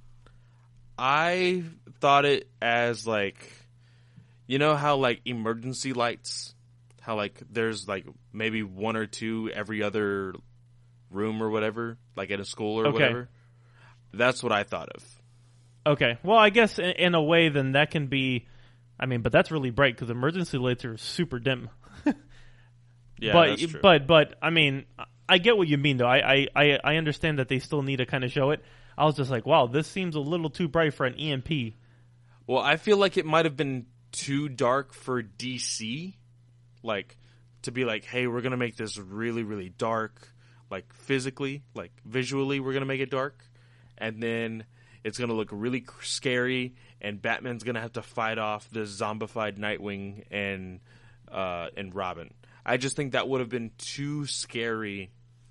I thought it as like, you know how like emergency lights, how like there's like maybe one or two every other room or whatever, like at a school or Okay. whatever. That's what I thought of. okay. Well, I guess in, in a way, then that can be. I mean, but that's really bright because emergency lights are super dim. Yeah, but that's true. but but I mean, I get what you mean though. I, I, I, I understand that they still need to kind of show it. I was just like, wow, this seems a little too bright for an E M P. Well, I feel like it might have been too dark for D C, like to be like, hey, we're gonna make this really, really dark. like physically, like visually, we're gonna make it dark, and then it's gonna look really scary, and Batman's gonna have to fight off the zombified Nightwing and uh, and Robin. I just think that would have been too scary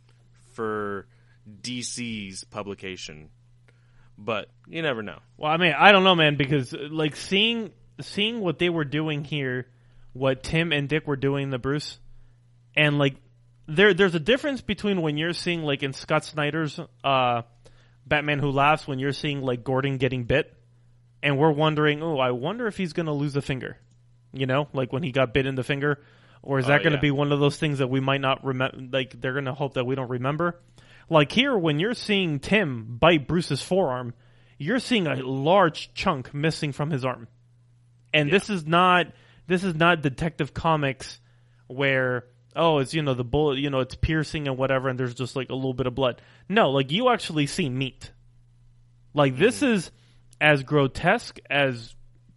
for D C's publication, but you never know. Well, I mean, I don't know, man, because like seeing seeing what they were doing here, what Tim and Dick were doing, the Bruce, and like there there's a difference between when you're seeing like in Scott Snyder's uh, Batman Who Laughs, when you're seeing like Gordon getting bit, and we're wondering, oh, I wonder if he's going to lose a finger, you know, like when he got bit in the finger, or is that uh, going to yeah. be one of those things that we might not remember? Like they're going to hope that we don't remember. Like here, when you're seeing Tim bite Bruce's forearm, you're seeing a large chunk missing from his arm. And yeah. this is not this is not Detective Comics where, oh, it's, you know, the bullet, you know, it's piercing and whatever, and there's just like a little bit of blood. No, like you actually see meat. Like this mm. is as grotesque as,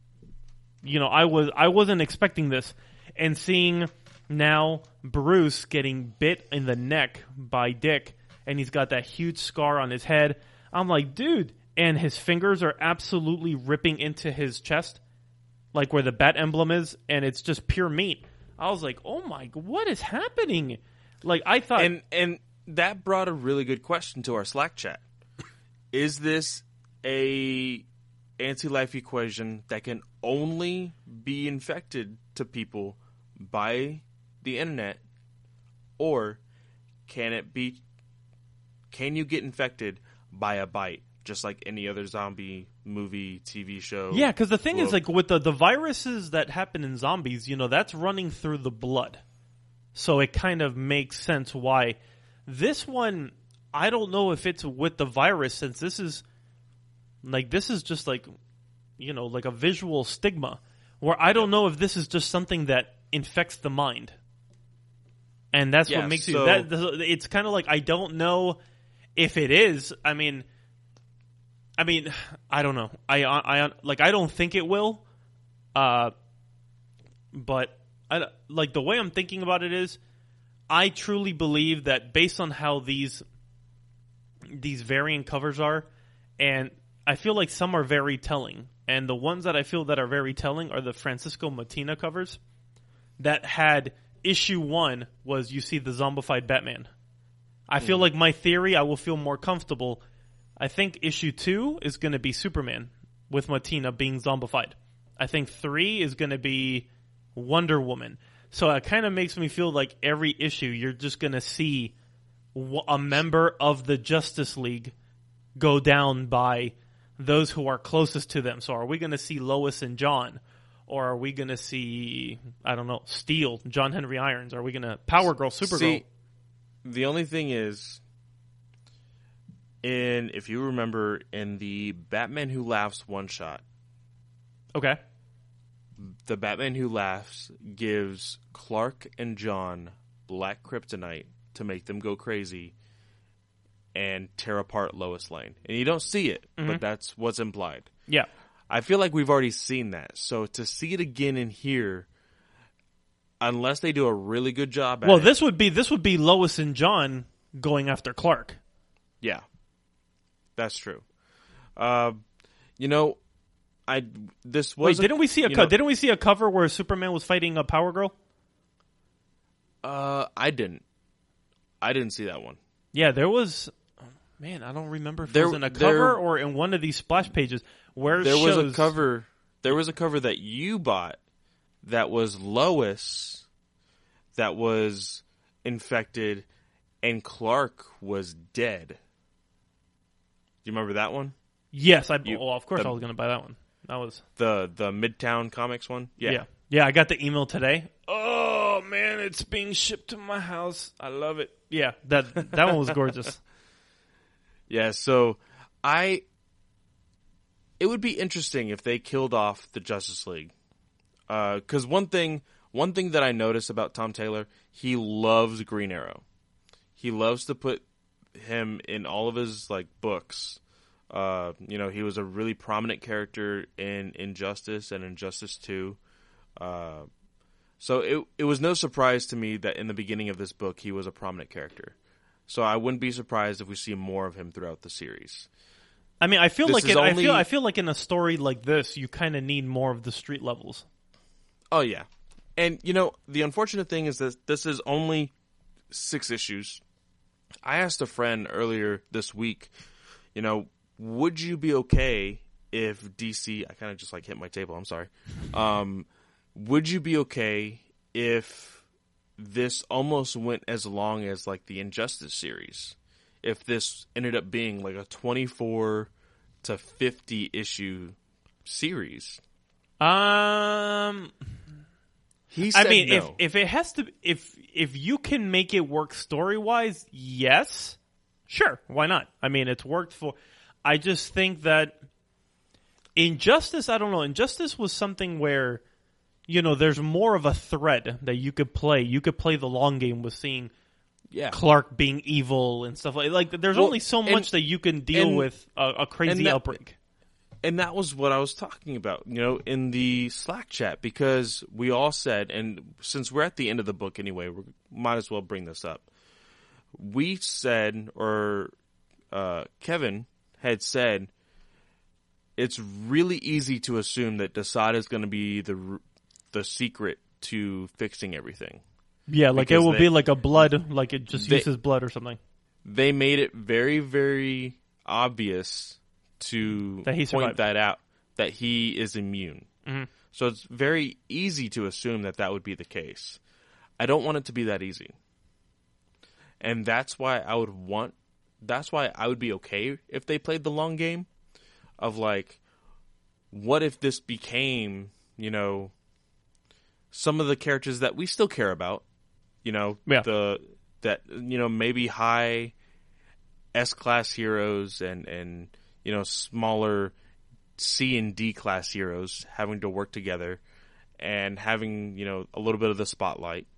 you know, I was I wasn't expecting this. And seeing now Bruce getting bit in the neck by Dick, and he's got that huge scar on his head. I'm like, dude. And his fingers are absolutely ripping into his chest, like where the bat emblem is, and it's just pure meat. I was like, oh my, what is happening? Like, I thought... And, and that brought a really good question to our Slack chat. Is this a anti-life equation that can only be infected to people by the internet, or can it be... Can you get infected by a bite, just like any other zombie movie, T V show? Yeah, because the thing book. is, like, with the, the viruses that happen in zombies, you know, that's running through the blood. So it kind of makes sense why. This one, I don't know if it's with the virus, since this is, like, this is just, like, you know, like a visual stigma, where I don't know if this is just something that infects the mind. And that's yeah, what makes so, you... That, it's kind of like, I don't know... If it is, I mean, I mean, I don't know. I, I, like, I don't think it will. Uh, but I, like the way I'm thinking about it is, I truly believe that based on how these these variant covers are, and I feel like some are very telling, and the ones that I feel that are very telling are the Francisco Mattina covers that had issue one was you see the zombified Batman. I feel mm. like my theory, I will feel more comfortable. I think issue two is going to be Superman with Mattina being zombified. I think three is going to be Wonder Woman. So it kind of makes me feel like every issue you're just going to see a member of the Justice League go down by those who are closest to them. So are we going to see Lois and John? Or are we going to see, I don't know, Steel, John Henry Irons? Are we going to Power Girl, Supergirl? See, the only thing is, in if you remember, in the Batman Who Laughs one-shot. Okay. The Batman Who Laughs gives Clark and John black kryptonite to make them go crazy and tear apart Lois Lane. And you don't see it, mm-hmm. but that's what's implied. Yeah. I feel like we've already seen that. So to see it again in here, unless they do a really good job at well, it. Well, this would be this would be Lois and John going after Clark. Yeah. That's true. Uh, you know, I this was Wait, didn't we see a co- know, didn't we see a cover where Superman was fighting a Power Girl? Uh, I didn't. I didn't see that one. Yeah, there was man, I don't remember if there, it was in a cover there, or in one of these splash pages where it there shows... was a cover there was a cover that you bought that was Lois that was infected and Clark was dead. Do you remember that one? Yes, I you, oh, of course the, I was going to buy that one. That was the the Midtown Comics one? Yeah. yeah. Yeah, I got the email today. Oh man, it's being shipped to my house. I love it. Yeah, that that one was gorgeous. Yeah, so I it would be interesting if they killed off the Justice League. Uh, 'cause one thing one thing that I notice about Tom Taylor, he loves Green Arrow. He loves to put him in all of his like books. Uh, you know, he was a really prominent character in Injustice and Injustice two. Uh, so it it was no surprise to me that in the beginning of this book he was a prominent character. So I wouldn't be surprised if we see more of him throughout the series. I mean, I feel This like is it, I only- feel I feel like in a story like this, you kind of need more of the street levels. Oh, yeah. And, you know, the unfortunate thing is that this is only six issues. I asked a friend earlier this week, you know, would you be okay if D C, I kind of just like hit my table, I'm sorry. Um, would you be okay if this almost went as long as like the Injustice series? If this ended up being like a twenty-four to fifty issue series? Um, He said I mean, no. if if it has to, if if you can make it work story wise, yes, sure, why not? I mean, it's worked for. I just think that Injustice, I don't know, Injustice was something where, you know, there's more of a thread that you could play. You could play the long game with seeing yeah. Clark being evil and stuff like like. There's Well, only so and- much that you can deal and- with a, a crazy that- outbreak. And that was what I was talking about, you know, in the Slack chat, because we all said, and since we're at the end of the book anyway, we might as well bring this up. We said, or uh, Kevin had said, it's really easy to assume that Desaad is going to be the the secret to fixing everything. Yeah, like Because it will they- be like a blood, like it just they- uses blood or something. They made it very, very obvious to That he point survived. that out, that he is immune. Mm-hmm. So it's very easy to assume that that would be the case. I don't want it to be that easy. And that's why I would want, that's why I would be okay if they played the long game of like, what if this became, you know, some of the characters that we still care about, you know, Yeah. the, that, you know, maybe high S-class heroes and, and, you know, smaller C and D class heroes having to work together and having, you know, a little bit of the spotlight.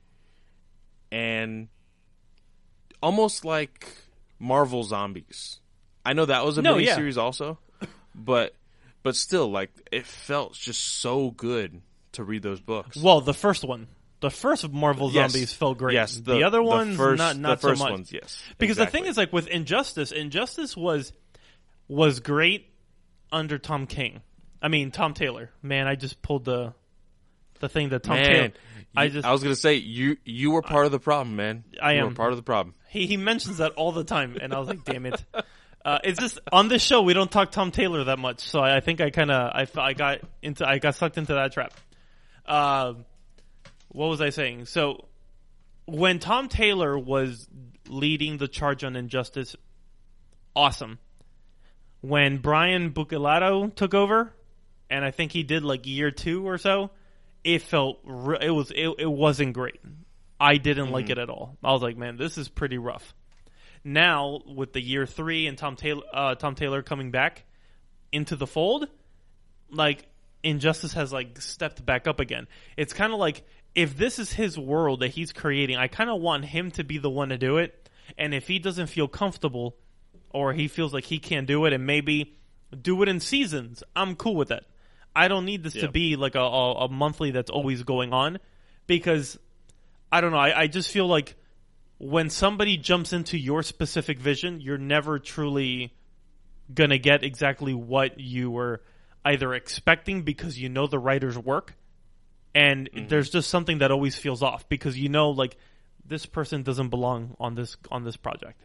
And almost like Marvel Zombies. I know that was a No, mini yeah. series also, but but still, like, it felt just so good to read those books. Well, the first one, the first Marvel Yes. Zombies felt great. Yes, the, other ones, first, not not the first so much. ones, yes. Because the exactly. thing is, like with Injustice, Injustice was was great under Tom King. I mean Tom Taylor. Man, I just pulled the the thing that Tom man, Taylor. you- I just I was gonna say you you were part of the problem, man. I you am. were part of the problem. he he mentions that all the time, and I was like, damn it. Uh, it's just on this show we don't talk Tom Taylor that much, so I, I think I kind of I, f- I got into I got sucked into that trap. Uh, what was I saying? So when Tom Taylor was leading the charge on Injustice, awesome. When Brian Buccellato took over, and I think he did like year two or so, it felt re- it was it, it wasn't great. I didn't like it at all. I was like, man, this is pretty rough. Now with the year three and Tom Taylor, uh, Tom Taylor coming back into the fold, like Injustice has like stepped back up again. It's kind of like if this is his world that he's creating, I kind of want him to be the one to do it. And if he doesn't feel comfortable, or he feels like he can't do it, and maybe do it in seasons, I'm cool with that. I don't need this Yeah. to be like a, a, a monthly that's always going on, because I don't know. I, I just feel like when somebody jumps into your specific vision, you're never truly gonna get exactly what you were either expecting, because you know the writer's work, and Mm-hmm. there's just something that always feels off, because you know, like, this person doesn't belong on this on this project.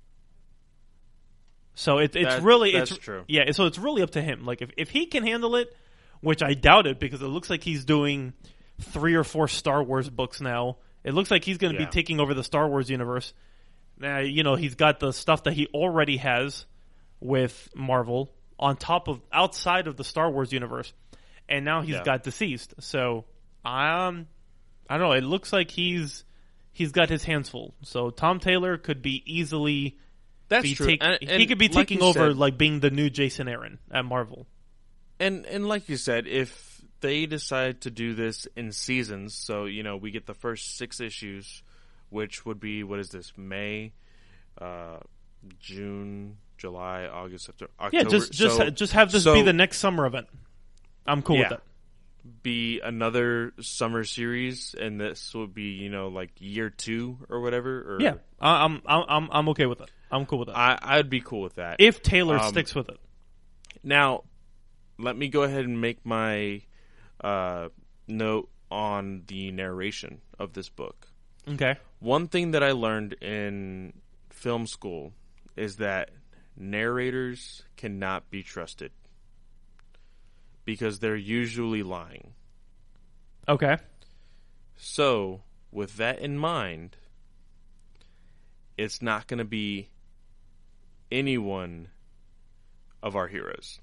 So it, it's That- really that's it's true. yeah. So it's really up to him. Like if if he can handle it, which I doubt it, because it looks like he's doing three or four Star Wars books now. It looks like he's going to Yeah. be taking over the Star Wars universe. Now, you know, he's got the stuff that he already has with Marvel on top of outside of the Star Wars universe, and now he's Yeah. got Deceased. So, um, I don't know. It looks like he's he's got his hands full. So Tom Taylor could be easily That's be true. take- And- he and could be like taking you over, said- like being the new Jason Aaron at Marvel. And and like you said, if they decide to do this in seasons, so you know we get the first six issues, which would be what is this May, uh, June, July, August, September, October. Yeah, just just so, just have this so- be the next summer event. I'm cool Yeah. with that. be another summer series, and this would be, you know, like year two or whatever. Or, Yeah, I- I'm I'm I'm I'm okay with it. I'm cool with that. I I'd be cool with that if Taylor um, sticks with it. Now, let me go ahead and make my uh, note on the narration of this book. Okay. One thing that I learned in film school is that narrators cannot be trusted because they're usually lying. Okay. So, with that in mind, it's not going to be anyone of our heroes.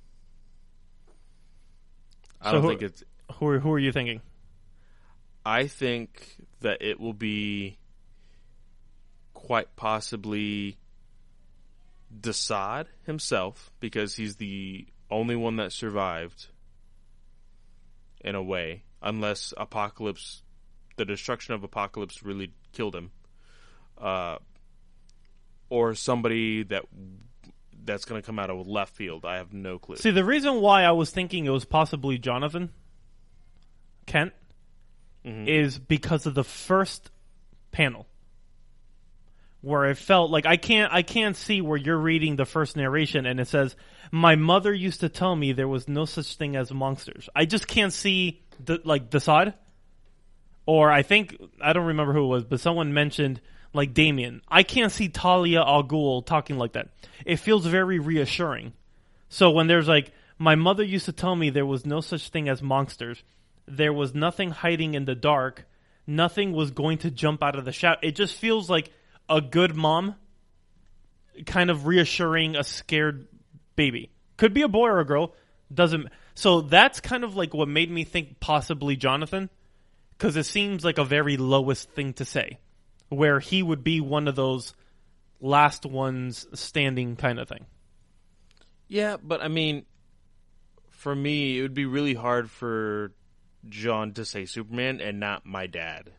I So don't who, think it's... who are, who are you thinking? I think that it will be quite possibly Desaad himself, because he's the only one that survived in a way, unless Apocalypse, the destruction of Apocalypse really killed him. Uh, or somebody that that's going to come out of left field. I have no clue. See, the reason why I was thinking it was possibly Jonathan Kent mm-hmm. is because of the first panel, where it felt like I can't I can't see where you're reading the first narration and it says, "My mother used to tell me there was no such thing as monsters." I just can't see the like Desaad, or I think I don't remember who it was, but someone mentioned like Damien. I can't see Talia al Ghul talking like that. It feels very reassuring. So when there's like, "My mother used to tell me there was no such thing as monsters. There was nothing hiding in the dark. Nothing was going to jump out of the shadow." It just feels like a good mom kind of reassuring a scared baby. Could be a boy or a girl. Doesn't. So that's kind of like what made me think possibly Jonathan, because it seems like a very lowest thing to say, where he would be one of those last ones standing kind of thing. Yeah, but I mean, for me, it would be really hard for John to say Superman and not my dad.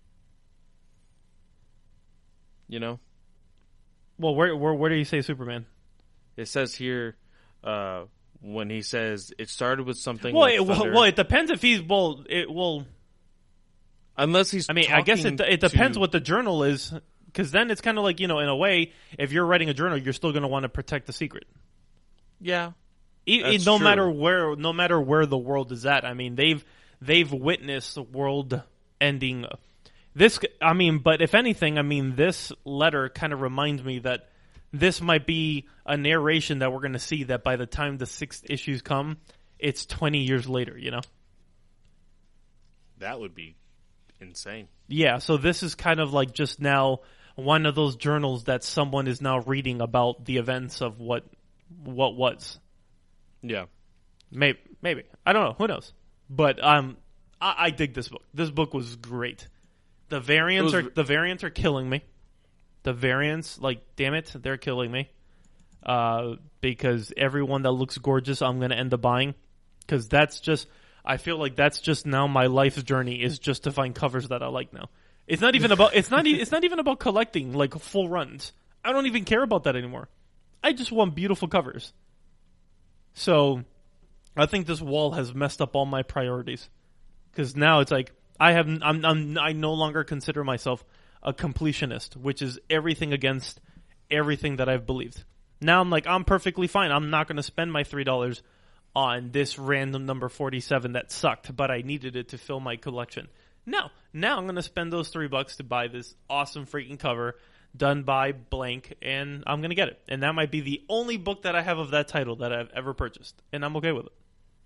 You know? Well, where where where do you say Superman? It says here, uh, when he says it started with something. Well, like it, well, well, it depends if he's well. It will. Unless he's. I mean, I guess it it depends to... what the journal is, because then it's kind of like, you know, in a way, if you're writing a journal, you're still going to want to protect the secret. Yeah, e- that's no true. matter where, no matter where the world is at. I mean, they've they've witnessed world ending. This, I mean, but if anything, I mean, this letter kind of reminds me that this might be a narration that we're going to see that by the time the sixth issues come, it's twenty years later, you know? That would be insane. Yeah, so this is kind of like just now one of those journals that someone is now reading about the events of what what was. Yeah. Maybe. Maybe. I don't know. Who knows? But um, I, I dig this book. This book was great. The variants was... are the variants are killing me. The variants, like, damn it, they're killing me. Uh, because everyone that looks gorgeous, I'm going to end up buying. Because that's just, I feel like that's just now my life's journey is just to find covers that I like now. It's not even about, it's not, e- it's not even about collecting, like, full runs. I don't even care about that anymore. I just want beautiful covers. So, I think this wall has messed up all my priorities. Because now it's like, I have, I'm, I'm, I no longer consider myself a completionist, which is everything against everything that I've believed. Now I'm like, I'm perfectly fine. I'm not going to spend my three dollars on this random number forty-seven that sucked, but I needed it to fill my collection. No, now I'm going to spend those three bucks to buy this awesome freaking cover done by blank, and I'm going to get it. And that might be the only book that I have of that title that I've ever purchased, and I'm okay with it.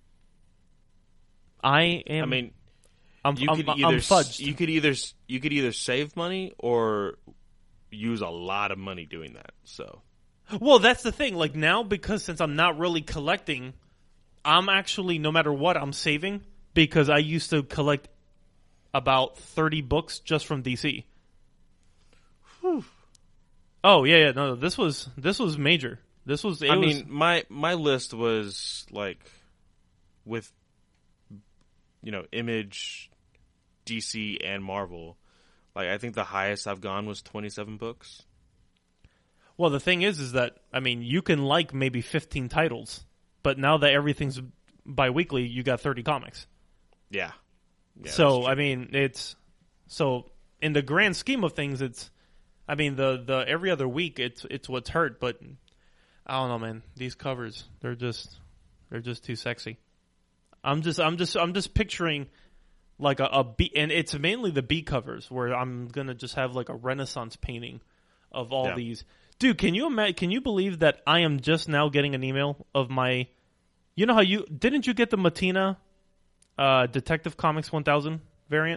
I am. I mean, I'm, you I'm, could I'm, either I'm fudged. you could either you could either save money or use a lot of money doing that. So, well, that's the thing. Like now, because since I'm not really collecting, I'm actually, no matter what, I'm saving, because I used to collect about thirty books just from D C. Whew. Oh yeah, yeah. No, this was this was major. This was. It I was, mean, my my list was like with, you know, Image, D C, and Marvel. Like, I think the highest I've gone was twenty-seven books. Well, the thing is, is that, I mean, you can like maybe fifteen titles, but now that everything's bi-weekly, you got thirty comics. Yeah. yeah so I mean, it's so in the grand scheme of things, it's. I mean, the, the every other week, it's it's what's hurt, but I don't know, man. These covers, they're just they're just too sexy. I'm just I'm just I'm just picturing like a, a B, and it's mainly the B covers where I'm gonna just have like a Renaissance painting of all yeah. these. Dude, can you imagine? Can you believe that I am just now getting an email of my? You know how you didn't you get the Matina uh, Detective Comics one thousand variant?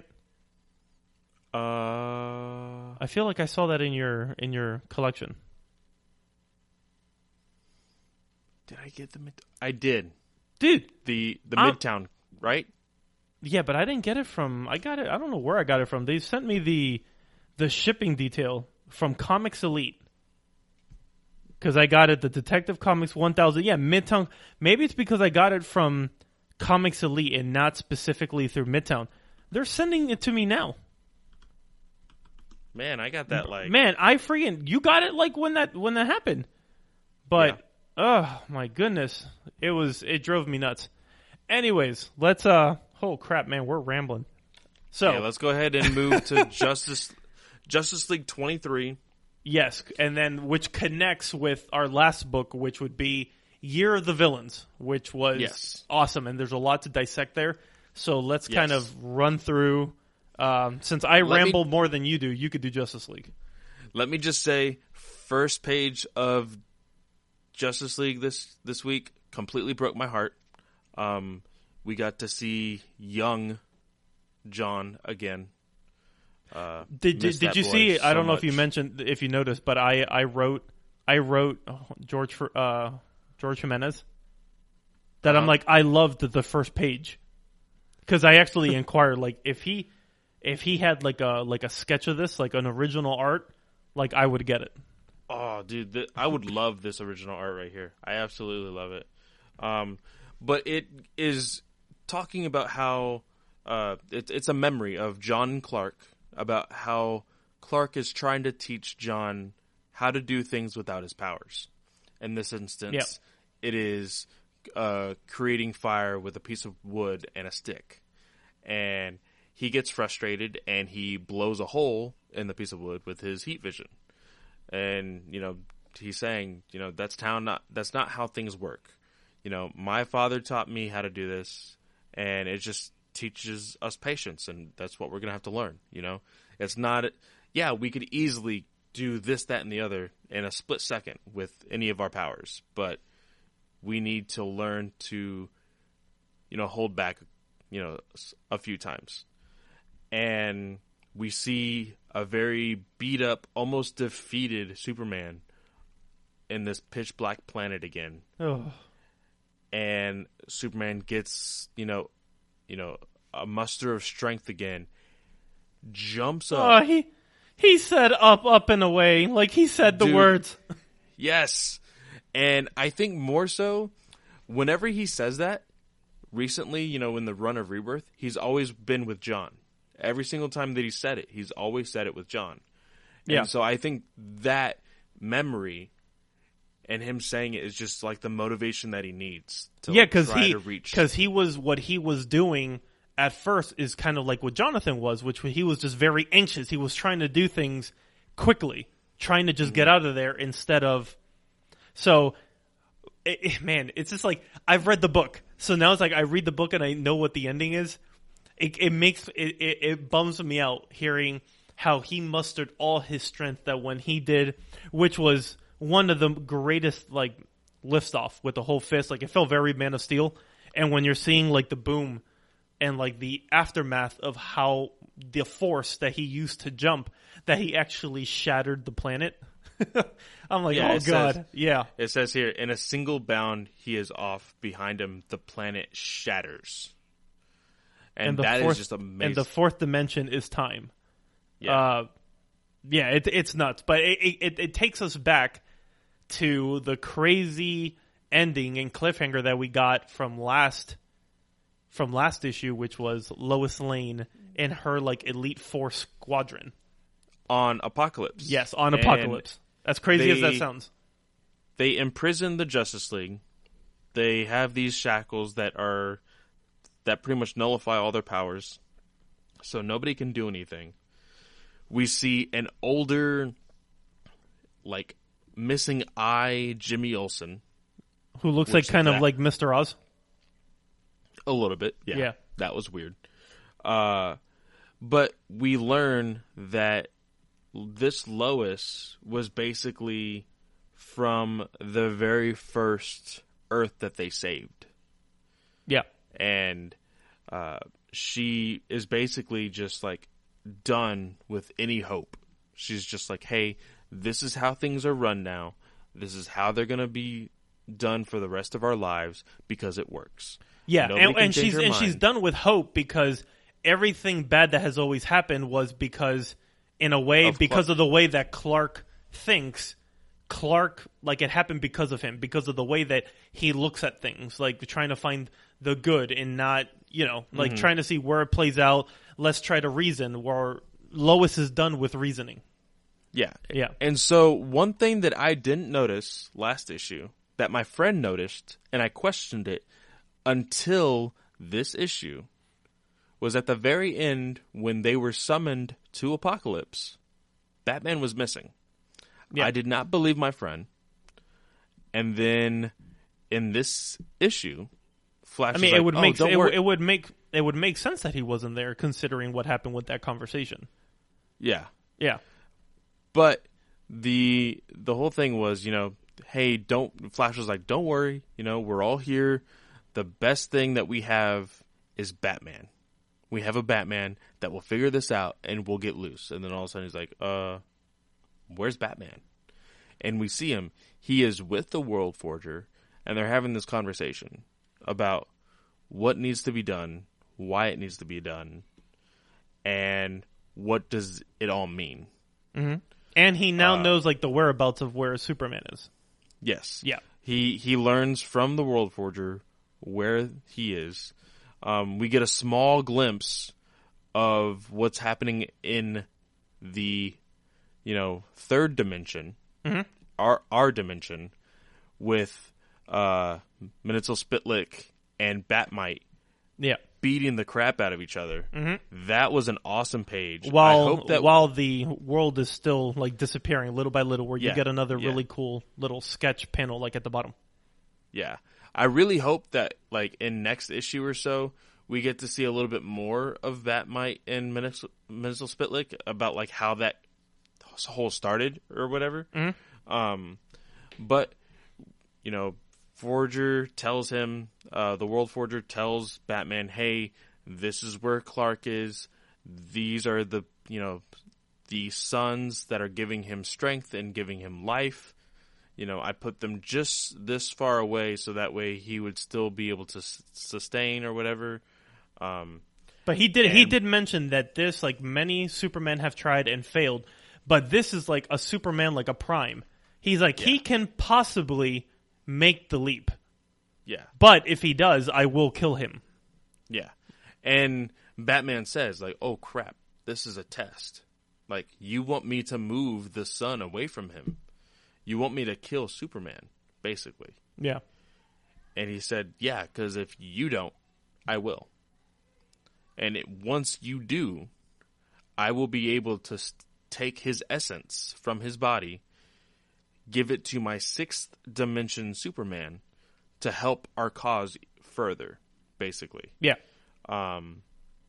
Uh, I feel like I saw that in your in your collection. Did I get the? Mid- I did, dude. The the I'm, Midtown, right? Yeah, but I didn't get it from. I got it. I don't know where I got it from. They sent me the the shipping detail from Comics Elite because I got it the Detective Comics one thousand. Yeah, Midtown. Maybe it's because I got it from Comics Elite and not specifically through Midtown. They're sending it to me now. Man, I got that like man, I freaking you got it like when that when that happened, but yeah. Oh my goodness, it was it drove me nuts. Anyways, let's uh oh crap, man, we're rambling. So yeah, let's go ahead and move to Justice Justice League twenty-three. Yes, and then which connects with our last book, which would be Year of the Villains, which was yes. awesome, and there's a lot to dissect there. So let's yes. kind of run through. Um, since I Let ramble me, more than you do, you could do Justice League. Let me just say, first page of Justice League this, this week completely broke my heart. Um, we got to see young John again. Uh, did did, did you see? So I don't know much. if you mentioned, if you noticed, but I, I wrote I wrote oh, George uh, George Jimenez that uh-huh. I'm like I loved the first page because I actually inquired like if he. If he had like a like a sketch of this, like an original art, like I would get it. Oh, dude, th- I would love this original art right here. I absolutely love it. Um, but it is talking about how uh, it, it's a memory of John and Clark about how Clark is trying to teach John how to do things without his powers. In this instance, yep. it is uh, creating fire with a piece of wood and a stick, and he gets frustrated and he blows a hole in the piece of wood with his heat vision. And, you know, he's saying, you know, that's how not, that's not how things work. You know, my father taught me how to do this, and it just teaches us patience, and that's what we're going to have to learn, you know? It's not, yeah, we could easily do this, that, and the other in a split second with any of our powers, but we need to learn to, you know, hold back, you know, a few times. And we see a very beat up, almost defeated Superman in this pitch black planet again. Oh. And Superman gets, you know, you know, a muster of strength again. Jumps up. Oh, he he said up, up and away. Like he said the Dude, words. Yes. And I think more so, whenever he says that, recently, you know, in the run of Rebirth, he's always been with John. Every single time that he said it, he's always said it with John. And yeah. so I think that memory and him saying it is just like the motivation that he needs to yeah, like, cause try he, to reach. Because he was, what he was doing at first is kind of like what Jonathan was, which he was just very anxious. He was trying to do things quickly, trying to just mm-hmm. get out of there instead of. So, it, it, man, it's just like, I've read the book. So now it's like I read the book and I know what the ending is. It, it makes it, it it bums me out hearing how he mustered all his strength that when he did, which was one of the greatest like lifts off with the whole fist. Like it felt very Man of Steel. And when you're seeing like the boom and like the aftermath of how the force that he used to jump, that he actually shattered the planet. I'm like, yeah, oh god, says, yeah. It says here, in a single bound, he is off. Behind him, the planet shatters. And, and the that fourth, is just amazing. And the fourth dimension is time. Yeah, uh, yeah, it, it's nuts. But it, it it takes us back to the crazy ending and cliffhanger that we got from last from last issue, which was Lois Lane and her like Elite Four squadron on Apocalypse. Yes, on Apocalypse. And as crazy they, as that sounds, they imprison the Justice League. They have these shackles that are that pretty much nullify all their powers, so nobody can do anything. We see an older, like, missing eye Jimmy Olsen. Who looks like kind that, of like Mister Oz. A little bit, yeah. Yeah. That was weird. Uh, but we learn that this Lois was basically from the very first Earth that they saved. Yeah. And uh, she is basically just like done with any hope. She's just like, hey, this is how things are run now. This is how they're going to be done for the rest of our lives because it works. Yeah, Nobody and, can and change she's her and mind. she's done with hope because everything bad that has always happened was because, in a way, Of because Clark. of the way that Clark thinks. Clark, like, it happened because of him, because of the way that he looks at things, like trying to find the good and not, you know, like Mm-hmm. trying to see where it plays out. Let's try to reason. Where Lois is done with reasoning. Yeah. Yeah. And so one thing that I didn't notice last issue that my friend noticed, and I questioned it until this issue, was at the very end when they were summoned to Apocalypse, Batman was missing. Yeah. I did not believe my friend. And then in this issue, Flash I mean, was it like, would oh, make don't it, worry. it would make it would make sense that he wasn't there, considering what happened with that conversation. Yeah. Yeah. But the the whole thing was, you know, hey, don't. Flash was like, don't worry, you know, we're all here. The best thing that we have is Batman. We have a Batman that will figure this out and we'll get loose. And then all of a sudden he's like, uh, where's Batman? And we see him. He is with the World Forger, and they're having this conversation about what needs to be done, why it needs to be done, and what does it all mean. Mm-hmm. And he now Uh, knows like the whereabouts of where Superman is. Yes. Yeah. He he learns from the World Forger where he is. Um, we get a small glimpse of what's happening in the, you know, third dimension, mm-hmm. our our dimension, with uh, Menitzel Spitlick and Batmite Yeah. beating the crap out of each other. Mm-hmm. That was an awesome page. While I hope that while the world is still like disappearing little by little, where you Yeah. get another Yeah. really cool little sketch panel like at the bottom. Yeah. I really hope that, like, in next issue or so, we get to see a little bit more of Batmite and Menitzel Spitlick about, like, how that whole started or whatever. Mm-hmm. Um, but, you know, Forger tells him, uh, the World Forger tells Batman, hey, this is where Clark is. These are the, you know, the sons that are giving him strength and giving him life. You know, I put them just this far away so that way he would still be able to s- sustain or whatever. Um, But he did he And- did mention that this, like many Supermen have tried and failed, but this is like a Superman like a prime. He's like, he can possibly make the leap. yeah, But if he does, I will kill him. yeah. And Batman says, like, oh, crap, this is a test. Like, you want me to move the sun away from him. You want me to kill Superman, basically. Yeah. And he said, yeah, because if you don't, I will. And it, once you do, I will be able to st- take his essence from his body, give it to my sixth dimension Superman to help our cause further, basically. Yeah. Um,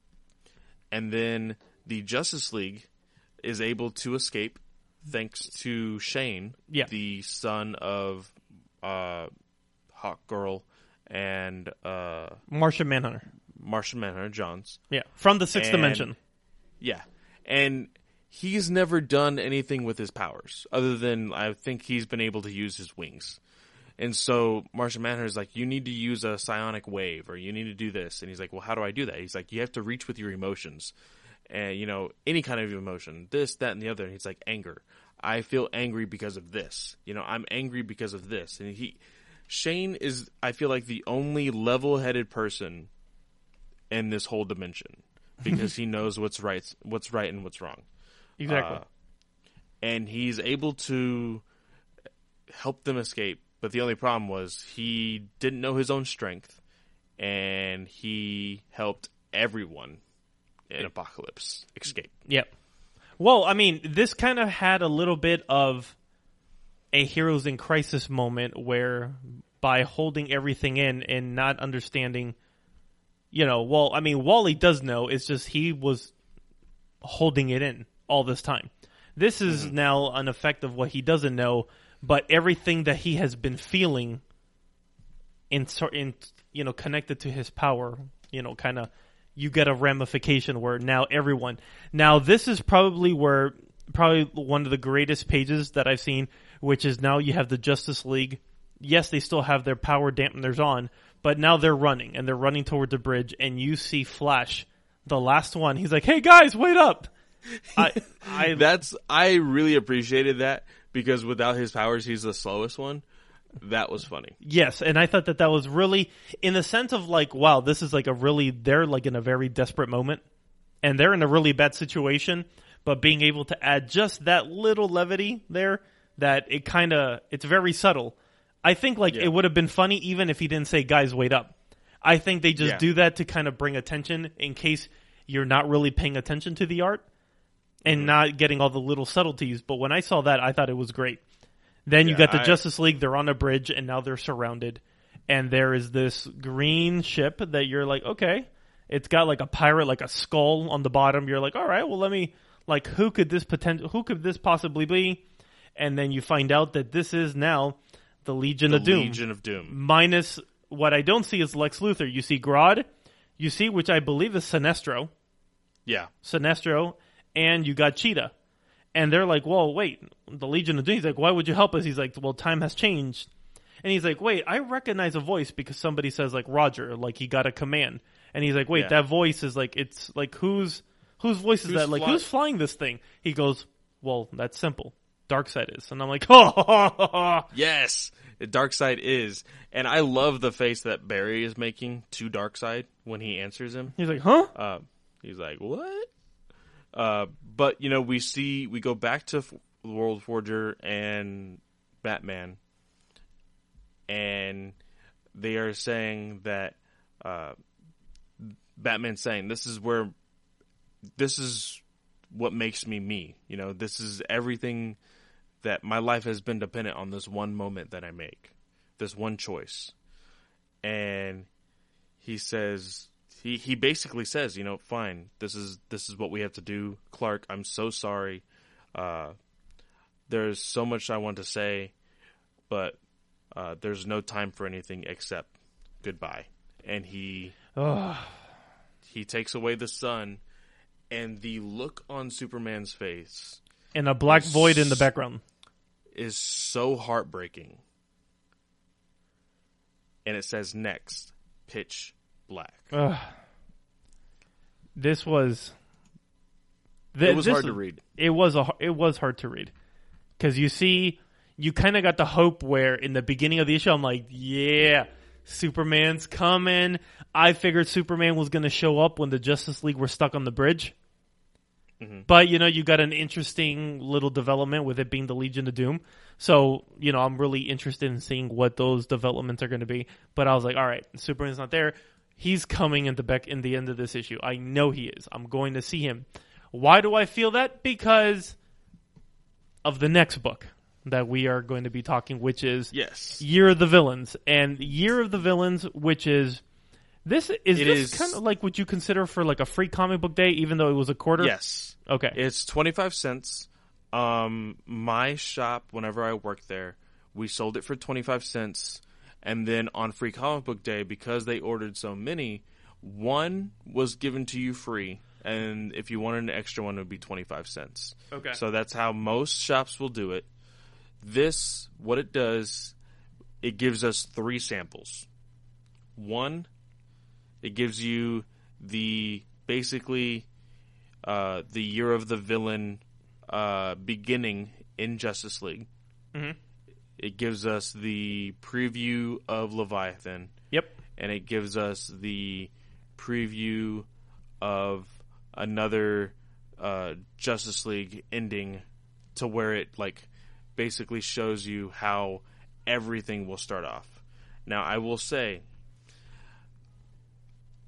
and then the Justice League is able to escape thanks to Shane, Yeah. the son of uh, Hawk Girl and uh, Martian Manhunter. Martian Manhunter, Johns. Yeah. From the sixth And- dimension. Yeah. And he's never done anything with his powers other than I think he's been able to use his wings. And so Martian Manhunter is like, you need to use a psionic wave or you need to do this. And he's like, well, how do I do that? He's like, you have to reach with your emotions. And, you know, any kind of emotion, this, that, and the other. And he's like, anger. I feel angry because of this. You know, I'm angry because of this. And he, Shane is, I feel like, the only level-headed person in this whole dimension because he knows what's right, what's right and what's wrong. Exactly. Uh, and he's able to help them escape. But the only problem was he didn't know his own strength, and he helped everyone in Apocalypse escape. Yep. Well, I mean, this kind of had a little bit of a Heroes in Crisis moment where by holding everything in and not understanding, you know, well, I mean, Wally does know. It's just he was holding it in all this time. This is mm-hmm. now an effect of what he doesn't know, but everything that he has been feeling in, in you know, connected to his power, you know, kind of, you get a ramification where now everyone, now this is probably where, probably one of the greatest pages that I've seen, which is now you have the Justice League. Yes, they still have their power dampeners on, but now they're running, and they're running toward the bridge, and you see Flash, the last one. He's like, hey guys, wait up. I, I, That's, I really appreciated that, because without his powers, he's the slowest one. That was funny. Yes, and I thought that that was really, in the sense of like, wow, this is like a really, they're like in a very desperate moment, and they're in a really bad situation, but being able to add just that little levity there, that it kind of, it's very subtle. I think like yeah. it would have been funny even if he didn't say, guys, wait up. I think they just yeah. do that to kind of bring attention in case you're not really paying attention to the art and mm-hmm. not getting all the little subtleties. But when I saw that, I thought it was great. Then you yeah, got the I... Justice League, they're on a bridge, and now they're surrounded. And there is this green ship that you're like, okay, it's got like a pirate, like a skull on the bottom. You're like, all right, well, let me, like, who could this potential, who could this possibly be? And then you find out that this is now the Legion the of Doom. Legion of Doom. Minus, what I don't see is Lex Luthor. You see Grodd, you see, which I believe is Sinestro. Yeah. Sinestro, and you got Cheetah. And they're like, well, wait, the Legion of Doom. He's like, why would you help us? He's like, well, time has changed. And he's like, wait, I recognize a voice because somebody says like Roger, like he got a command. And he's like, wait, yeah. that voice is like, it's like, whose whose voice is who's that? Like, fly- who's flying this thing? He goes, well, that's simple. Darkseid is. And I'm like, oh, yes, Darkseid is. And I love the face that Barry is making to Darkseid when he answers him. He's like, huh? Uh, he's like, what? Uh, but, you know, we see, we go back to F- World Forger and Batman, and they are saying that, uh, Batman's saying, this is where, this is what makes me me. You know, this is everything that my life has been dependent on this one moment that I make, this one choice. And he says, he, he basically says, you know, fine, this is, this is what we have to do. Clark, I'm so sorry. Uh, there's so much I want to say, but, uh, there's no time for anything except goodbye. And he, he takes away the sun, and the look on Superman's face and a black void in the background is so heartbreaking. And it says next, pitch black. Ugh. This was. Th- it was hard to read. It was a. It was hard to read because you see, you kind of got the hope where in the beginning of the issue, I'm like, yeah, Superman's coming. I figured Superman was going to show up when the Justice League were stuck on the bridge. Mm-hmm. But, you know, you got an interesting little development with it being the Legion of Doom. So, you know, I'm really interested in seeing what those developments are going to be. But I was like, all right, Superman's not there. He's coming in the back in the end of this issue. I know he is. I'm going to see him. Why do I feel that? Because of the next book that we are going to be talking, which is yes. Year of the Villains. And Year of the Villains, which is... This is it this is, kind of like what you consider for like a free comic book day, even though it was a quarter? Yes. Okay. It's twenty-five cents. Um, my shop, whenever I worked there, we sold it for twenty-five cents. And then on free comic book day, because they ordered so many, one was given to you free. And if you wanted an extra one, it would be twenty-five cents. Okay. So that's how most shops will do it. This, what it does, it gives us three samples. One, it gives you the basically uh, the Year of the Villain uh, beginning in Justice League. Mm-hmm. It gives us the preview of Leviathan. Yep. And it gives us the preview of another uh, Justice League ending to where it like basically shows you how everything will start off. Now, I will say,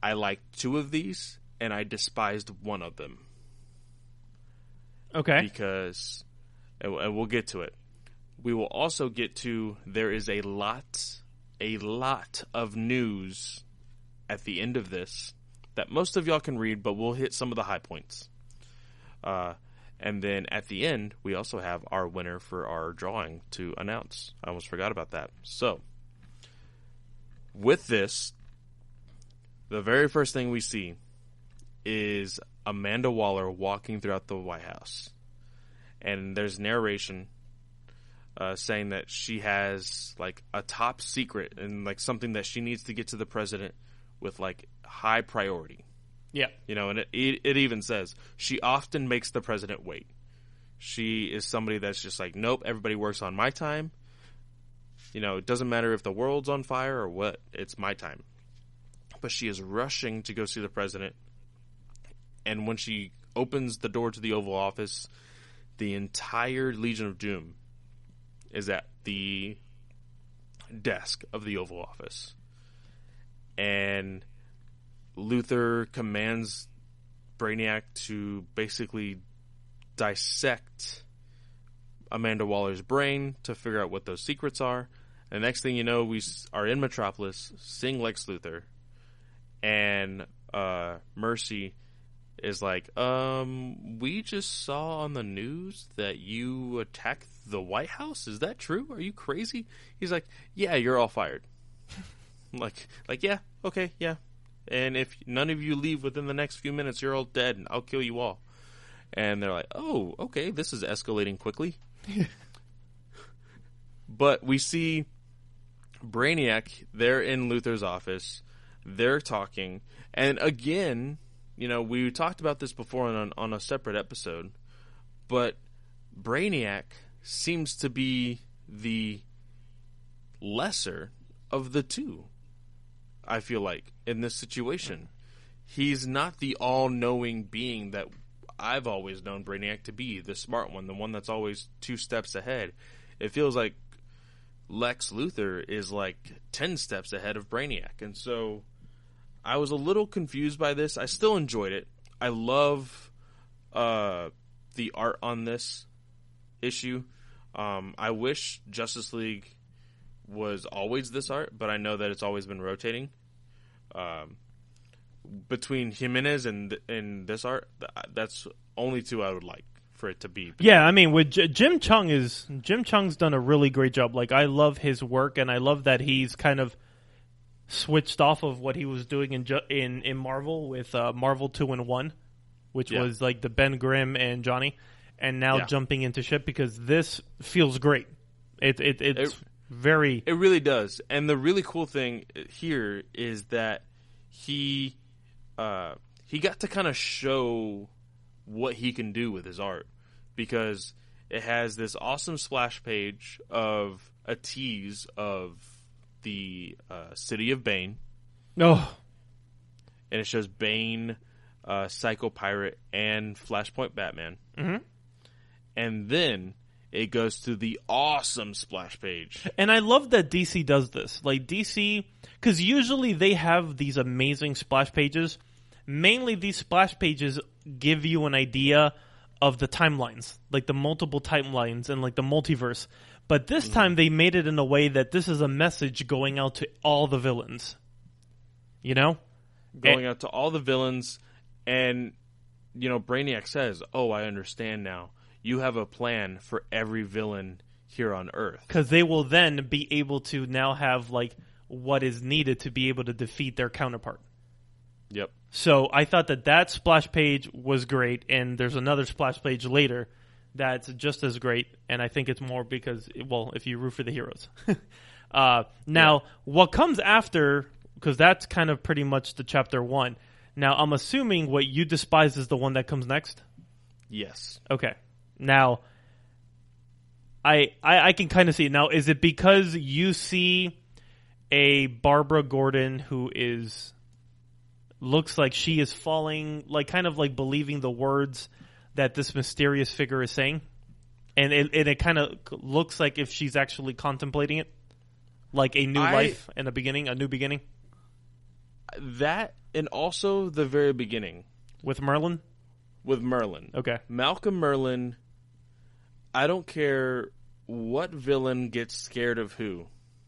I liked two of these, and I despised one of them. Okay. Because, and we'll get to it. We will also get to, there is a lot, a lot of news at the end of this that most of y'all can read, but we'll hit some of the high points. Uh, and then at the end, we also have our winner for our drawing to announce. I almost forgot about that. So, with this, the very first thing we see is Amanda Waller walking throughout the White House. And there's narration uh, saying that she has like a top secret and like something that she needs to get to the president with like high priority. Yeah. You know, and it, it, it even says she often makes the president wait. She is somebody that's just like, nope, everybody works on my time. You know, it doesn't matter if the world's on fire or what, it's my time. But she is rushing to go see the president. And when she opens the door to the Oval Office, the entire Legion of Doom is at the desk of the Oval Office. And Luthor commands Brainiac to basically dissect Amanda Waller's brain to figure out what those secrets are. And the next thing you know, we are in Metropolis, seeing Lex Luthor, and uh, Mercy is like, um, we just saw on the news that you attacked the White House. Is that true? Are you crazy? He's like, yeah, you're all fired. like, like, yeah, okay, yeah. And if none of you leave within the next few minutes, you're all dead, and I'll kill you all. And they're like, oh, okay, this is escalating quickly. But we see Brainiac, they're in Luthor's office. They're talking. And again, you know, we talked about this before on, on a separate episode, but Brainiac seems to be the lesser of the two, I feel like, in this situation. He's not the all-knowing being that I've always known Brainiac to be, the smart one, the one that's always two steps ahead. It feels like Lex Luthor is like ten steps ahead of Brainiac. And so I was a little confused by this. I still enjoyed it. I love uh, the art on this issue. Um, I wish Justice League was always this art, but I know that it's always been rotating. Um, between Jimenez and and this art, that's only two I would like for it to be. Yeah, I mean, with J- Jim Chung is Jim Chung's done a really great job. Like, I love his work, and I love that he's kind of switched off of what he was doing in Ju- in in Marvel with uh, Marvel two in one, which yeah. was like the Ben Grimm and Johnny, and now yeah. jumping into shit because this feels great. It it it's it, very it really does. And the really cool thing here is that he uh, he got to kind of show what he can do with his art, because it has this awesome splash page of a tease of the uh, city of Bane. Oh. And it shows Bane, uh, Psycho Pirate, and Flashpoint Batman. Mm-hmm. And then it goes to the awesome splash page. And I love that D C does this. Like, D C, because usually they have these amazing splash pages. Mainly these splash pages give you an idea of the timelines, like the multiple timelines and like the multiverse. But this mm. time they made it in a way that this is a message going out to all the villains. You know? Going and, out to all the villains. And, you know, Brainiac says, oh, I understand now. You have a plan for every villain here on Earth. Because they will then be able to now have, like, what is needed to be able to defeat their counterpart. Yep. So I thought that that splash page was great, and there's another splash page later that's just as great, and I think it's more because, well, if you root for the heroes. uh, now, yeah. What comes after, because that's kind of pretty much the chapter one. Now, I'm assuming what you despise is the one that comes next? Yes. Okay. Now, I, I, I can kind of see it. Now, is it because you see a Barbara Gordon who is... looks like she is falling, like kind of like believing the words that this mysterious figure is saying, and it, and it kind of looks like if she's actually contemplating it, like a new I, life and a beginning, a new beginning. That and also the very beginning With Merlin? with Merlin. Okay. Malcolm Merlin, I don't care what villain gets scared of who.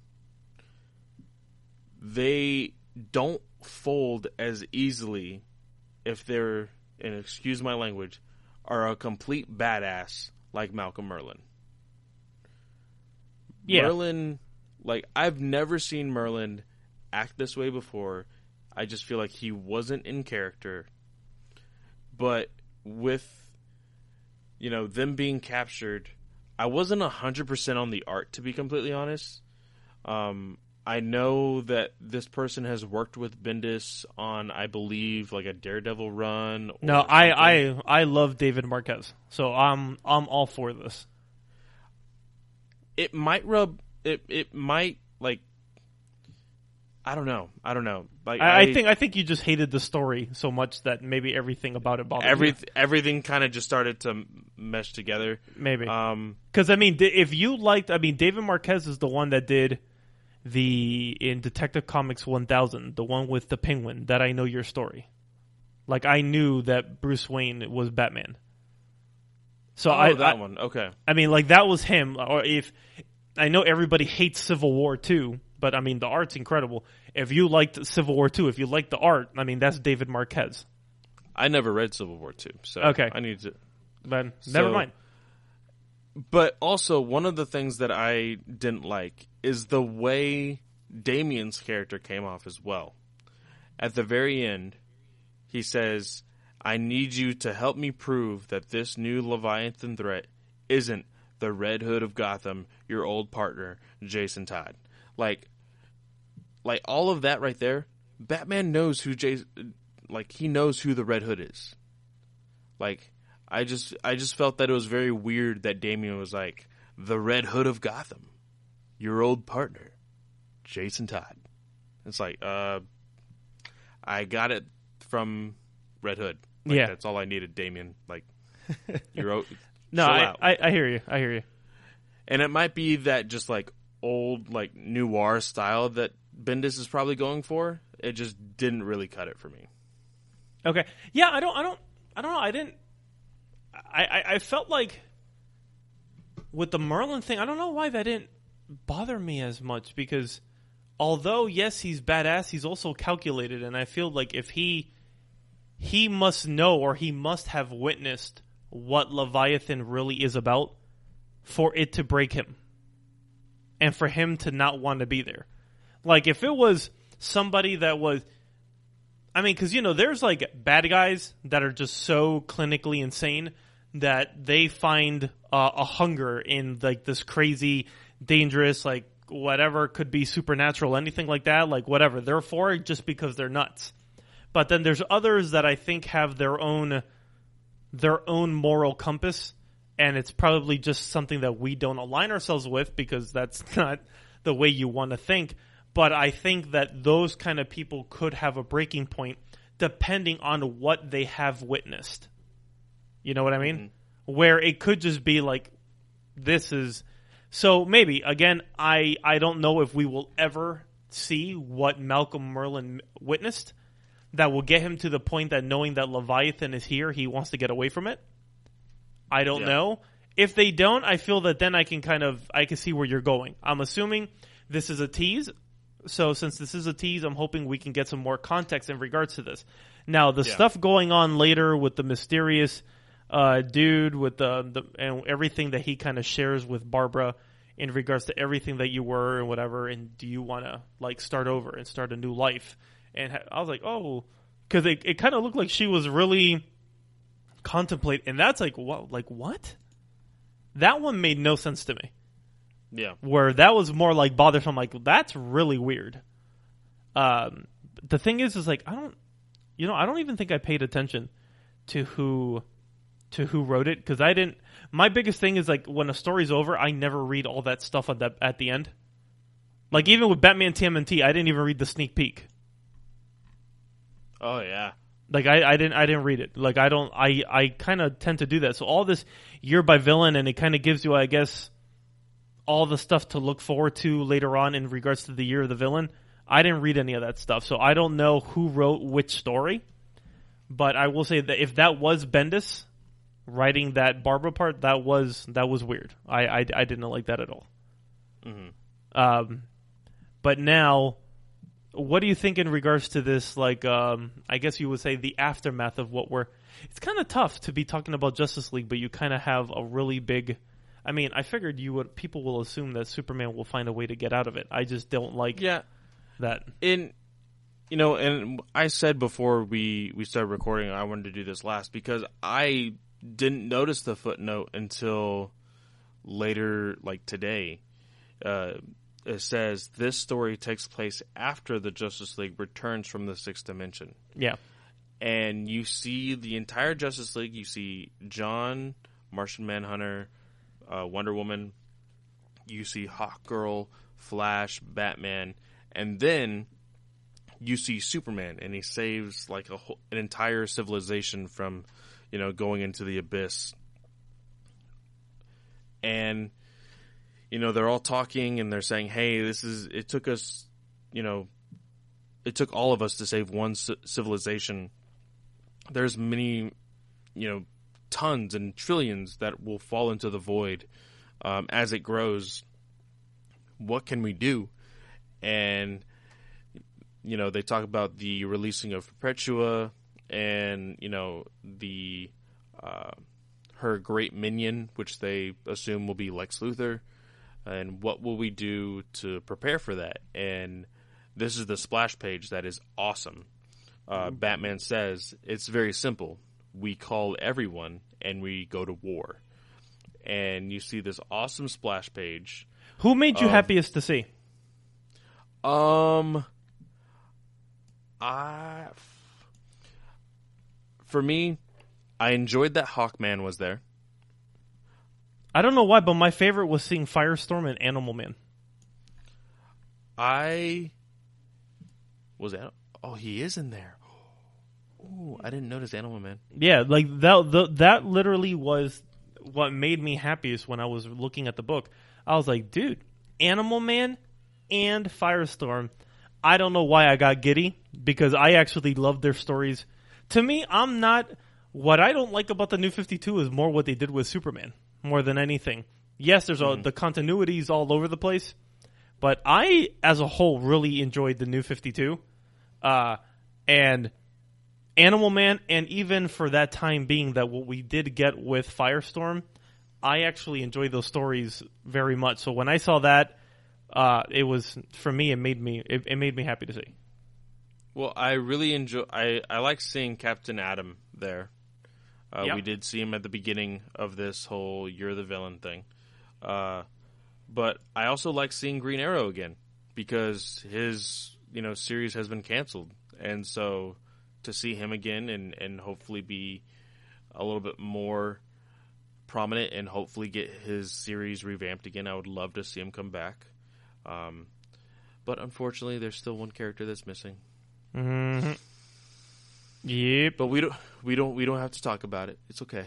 They don't fold as easily if they're, and excuse my language, are a complete badass like Malcolm Merlin. Yeah. Merlin, like, I've never seen Merlin act this way before. I just feel like he wasn't in character. But with, you know, them being captured, I wasn't one hundred percent on the art, to be completely honest. Um, I know that this person has worked with Bendis on, I believe, like a Daredevil run. Or No, I, something. I I love David Marquez, so I'm I'm all for this. It might rub. It it might like. I don't know. I don't know. Like I, I I think I think you just hated the story so much that maybe everything about it bothered every you. everything kind of just started to mesh together. Maybe Um, because I mean, di- if you liked, I mean, David Marquez is the one that did the in Detective Comics one thousand, the one with the Penguin. That I know your story. Like I knew that Bruce Wayne was Batman. So oh, I that I, one. Okay. I mean, like that was him. Or if I know everybody hates Civil War two, but I mean the art's incredible. If you liked Civil War two, if you liked the art, I mean that's David Marquez. I never read Civil War two, so Okay. I need to. But So- never mind. But also, one of the things that I didn't like is the way Damien's character came off as well. At the very end, he says, I need you to help me prove that this new Leviathan threat isn't the Red Hood of Gotham, your old partner, Jason Todd. Like, like all of that right there, Batman knows who Jason, like he knows who the Red Hood is. Like, I just, I just felt that it was very weird that Damien was like, the Red Hood of Gotham, your old partner, Jason Todd. It's like, uh, I got it from Red Hood. Like, Yeah. that's all I needed, Damien. Like, you're o- No, chill I, out. I, I hear you. I hear you. And it might be that just like old, like noir style that Bendis is probably going for. It just didn't really cut it for me. Okay. Yeah, I don't. I don't. I don't know. I didn't. I, I, I felt like with the Merlin thing, I don't know why that didn't bother me as much because although yes, he's badass, he's also calculated, and I feel like if he he must know or he must have witnessed what Leviathan really is about for it to break him and for him to not want to be there. Like if it was somebody that was, I mean, because you know, there's like bad guys that are just so clinically insane that they find uh, a hunger in like this crazy, dangerous, like whatever could be supernatural, anything like that, like whatever. They're for it just because they're nuts. But then there's others that I think have their own their own moral compass, and it's probably just something that we don't align ourselves with because that's not the way you want to think. But I think that those kind of people could have a breaking point depending on what they have witnessed. You know what I mean? Mm-hmm. Where it could just be like, this is... So maybe, again, I, I don't know if we will ever see what Malcolm Merlin witnessed that will get him to the point that knowing that Leviathan is here, he wants to get away from it. I don't Yeah. know. If they don't, I feel that then I can kind of, I can see where you're going. I'm assuming this is a tease. So since this is a tease, I'm hoping we can get some more context in regards to this. Now, the Yeah. stuff going on later with the mysterious uh, dude with the, the and everything that he kind of shares with Barbara in regards to everything that you were and whatever, and do you want to like start over and start a new life? And ha- I was like, oh, because it, it kind of looked like she was really contemplating, and that's like, what? Like what? That one made no sense to me. Yeah. Where that was more like bothersome. Like that's really weird. Um, the thing is, is like I don't, you know, I don't even think I paid attention to who, to who wrote it because I didn't. My biggest thing is like when a story's over, I never read all that stuff at that at the end. Like even with Batman T M N T, I didn't even read the sneak peek. Oh yeah. Like I, I didn't I didn't read it. Like I don't I, I kind of tend to do that. So all this year by villain, and it kind of gives you, I guess, all the stuff to look forward to later on in regards to the year of the villain. I didn't read any of that stuff, so I don't know who wrote which story. But I will say that if that was Bendis writing that Barbara part, that was that was weird. I I, I didn't like that at all. Mm-hmm. Um, but now, what do you think in regards to this? Like, um, I guess you would say the aftermath of what we're. It's kind of tough to be talking about Justice League, but you kind of have a really big. I mean, I figured you would. People will assume that Superman will find a way to get out of it. I just don't like. Yeah. That. In, you know, and I said before we we started recording, I wanted to do this last because I didn't notice the footnote until later, like today. Uh, it says this story takes place after the Justice League returns from the sixth dimension. Yeah. And you see the entire Justice League. You see John, Martian Manhunter, uh, Wonder Woman. You see Hawkgirl, Flash, Batman, and then you see Superman, and he saves like a whole, an entire civilization from, you know, going into the abyss. And you know, they're all talking and they're saying, hey, this is, it took us, you know, it took all of us to save one c- civilization. There's many, you know, tons and trillions that will fall into the void um, as it grows. What can we do? And, you know, they talk about the releasing of Perpetua and, you know, the, uh, her great minion, which they assume will be Lex Luthor. And what will we do to prepare for that? And this is the splash page that is awesome. Uh, Batman says, it's very simple. We call everyone and we go to war. And you see this awesome splash page. Who made you of, happiest to see? Um, I, for me, I enjoyed that Hawkman was there. I don't know why, but my favorite was seeing Firestorm and Animal Man. I was that. Oh, he is in there. Oh, I didn't notice Animal Man. Yeah, like that. The, that literally was what made me happiest when I was looking at the book. I was like, dude, Animal Man and Firestorm. I don't know why I got giddy because I actually loved their stories. To me, I'm not. What I don't like about the New fifty-two is more what they did with Superman. More than anything. Yes, there's all, mm. the continuities all over the place, but I, as a whole, really enjoyed the New fifty-two, uh, and Animal Man, and even for that time being that what we did get with Firestorm, I actually enjoyed those stories very much. So when I saw that, uh, it was for me. It made me. It, it made me happy to see. Well, I really enjoy. I I like seeing Captain Atom there. Uh, yep. We did see him at the beginning of this whole "You're the Villain" thing, uh, but I also like seeing Green Arrow again because his you know series has been canceled, and so to see him again and, and hopefully be a little bit more prominent and hopefully get his series revamped again, I would love to see him come back. Um, but unfortunately, there's still one character that's missing. Mm-hmm. Yep. But we don't we don't we don't have to talk about it. It's okay.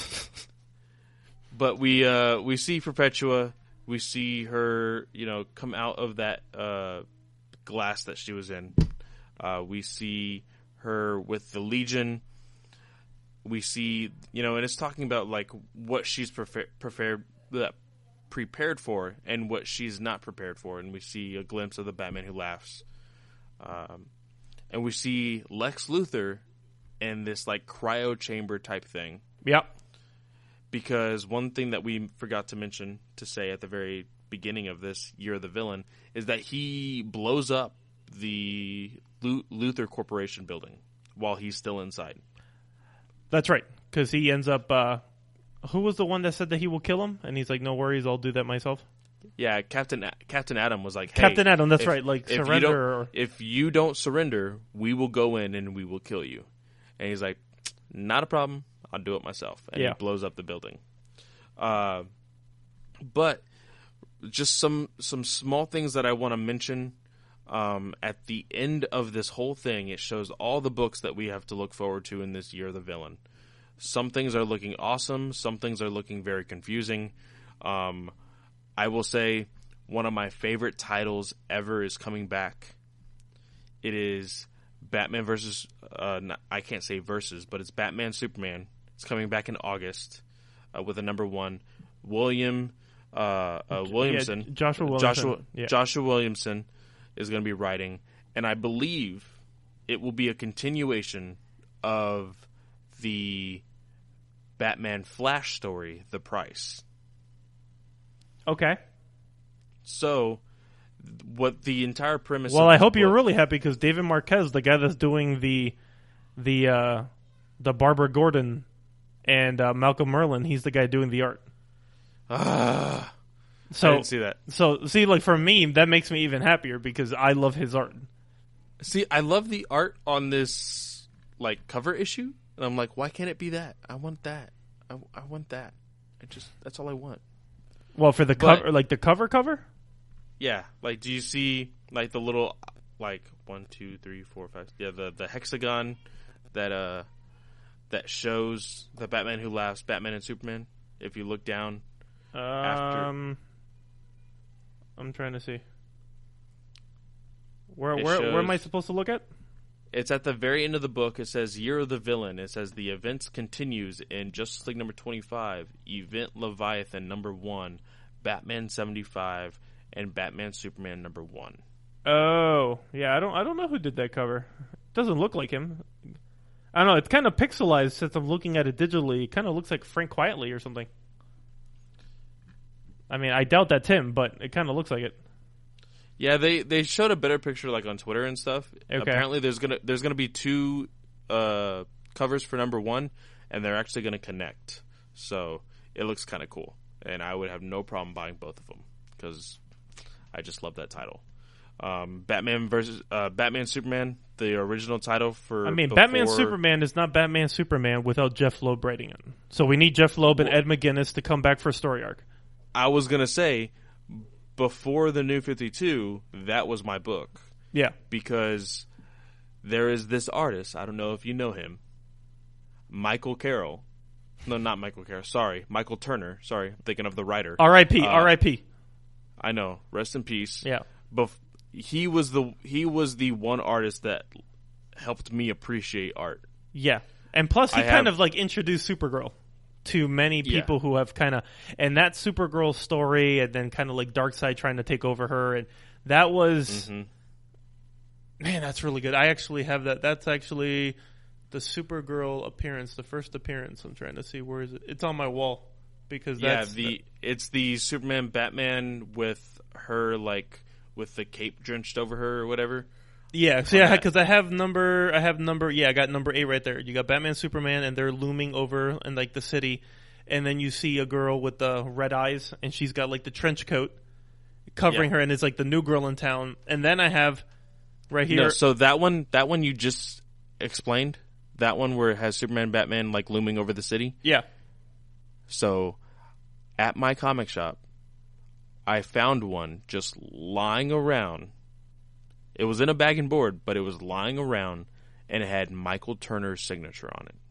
But we uh, we see Perpetua, we see her, you know, come out of that uh, glass that she was in. Uh, we see her with the Legion. We see, you know, and it's talking about like what she's prefer- prepared uh, prepared for and what she's not prepared for, and we see a glimpse of the Batman Who Laughs. Um, and we see Lex Luthor in this like cryo chamber type thing. Yep. Because one thing that we forgot to mention to say at the very beginning of this Year of the Villain is that he blows up the Luthor Corporation building while he's still inside. That's right, because he ends up. Uh, who was the one that said that he will kill him? And he's like, "No worries, I'll do that myself." Yeah, Captain Captain Adam was like, hey, Captain Adam, that's if, right. Like if surrender. You or... If you don't surrender, we will go in and we will kill you. And he's like, "Not a problem. I'll do it myself." And yeah. he blows up the building. Uh, but just some some small things that I want to mention. Um, at the end of this whole thing, it shows all the books that we have to look forward to in this Year of the Villain. Some things are looking awesome. Some things are looking very confusing. Um, I will say one of my favorite titles ever is coming back, it is Batman versus, uh, not, I can't say versus, but it's Batman Superman. It's coming back in August uh, with a number one. William uh, uh, Williamson. Yeah, Joshua Williamson. Joshua, yeah. Joshua Williamson is going to be writing. And I believe it will be a continuation of the Batman Flash story, The Price. Okay. So, what the entire premise Well, of I this hope you're book- really happy because David Marquez, the guy that's doing the the uh, the Barbara Gordon and uh, Malcolm Merlin, he's the guy doing the art. Ah, So, I didn't see that. So, see, like for me, that makes me even happier because I love his art. See, I love the art on this like cover issue, and I'm like, why can't it be that? I want that. I, I want that. I just that's all I want. Well, for the But- cover, like the cover cover. Yeah, like do you see like the little like one, two, three, four, five? Yeah, the the hexagon that uh that shows the Batman Who Laughs, Batman and Superman. If you look down, Um, I'm trying to see. Where It where where am I shows- supposed to look at? it's at the very end of the book. It says Year of the Villain. It says the events continues in Justice League number twenty-five, Event Leviathan number one, Batman seventy-five, and Batman Superman number one. Oh, yeah. I don't I don't know who did that cover. Doesn't look like him. I don't know. It's kind of pixelized since I'm looking at it digitally. It kind of looks like Frank Quietly or something. I mean, I doubt that's him, but it kind of looks like it. Yeah, they, they showed a better picture like on Twitter and stuff. Okay. Apparently, there's gonna there's gonna be two uh, covers for number one, and they're actually gonna connect. So it looks kind of cool, and I would have no problem buying both of them because I just love that title. Um, Batman versus uh, Batman Superman, the original title for. I mean, before... Batman Superman is not Batman Superman without Jeff Loeb writing it. So we need Jeff Loeb and Well- Ed McGuinness to come back for a story arc. I was gonna say before the New fifty-two, that was my book. Yeah. Because there is this artist, I don't know if you know him, Michael Carroll. No, not Michael Carroll. Sorry, Michael Turner. Sorry, I'm thinking of the writer. R I P. Uh, R I P. I know. Rest in peace. Yeah. Bef- he was the he was the one artist that helped me appreciate art. Yeah. And plus, he I kind have- of like introduced Supergirl to many Yeah. people who have kind of, and that Supergirl story, and then kind of like Darkseid trying to take over her, and that was, hmm man, that's really good. I actually have that. That's actually the Supergirl appearance, the first appearance. I'm trying to see where is it. It's on my wall because Yeah, that's the it's the Superman Batman with her like with the cape drenched over her or whatever. Yeah, so yeah, that. because I have number, I have number, yeah, I got number eight right there. You got Batman, Superman, and they're looming over in like the city, and then you see a girl with the red eyes, and she's got like the trench coat covering Yeah. her, and it's like the new girl in town. And then I have right here, No, so that one that one you just explained, that one where it has Superman Batman like looming over the city. yeah, So at my comic shop, I found one just lying around. It was in a bag and board, but it was lying around, and it had Michael Turner's signature on it.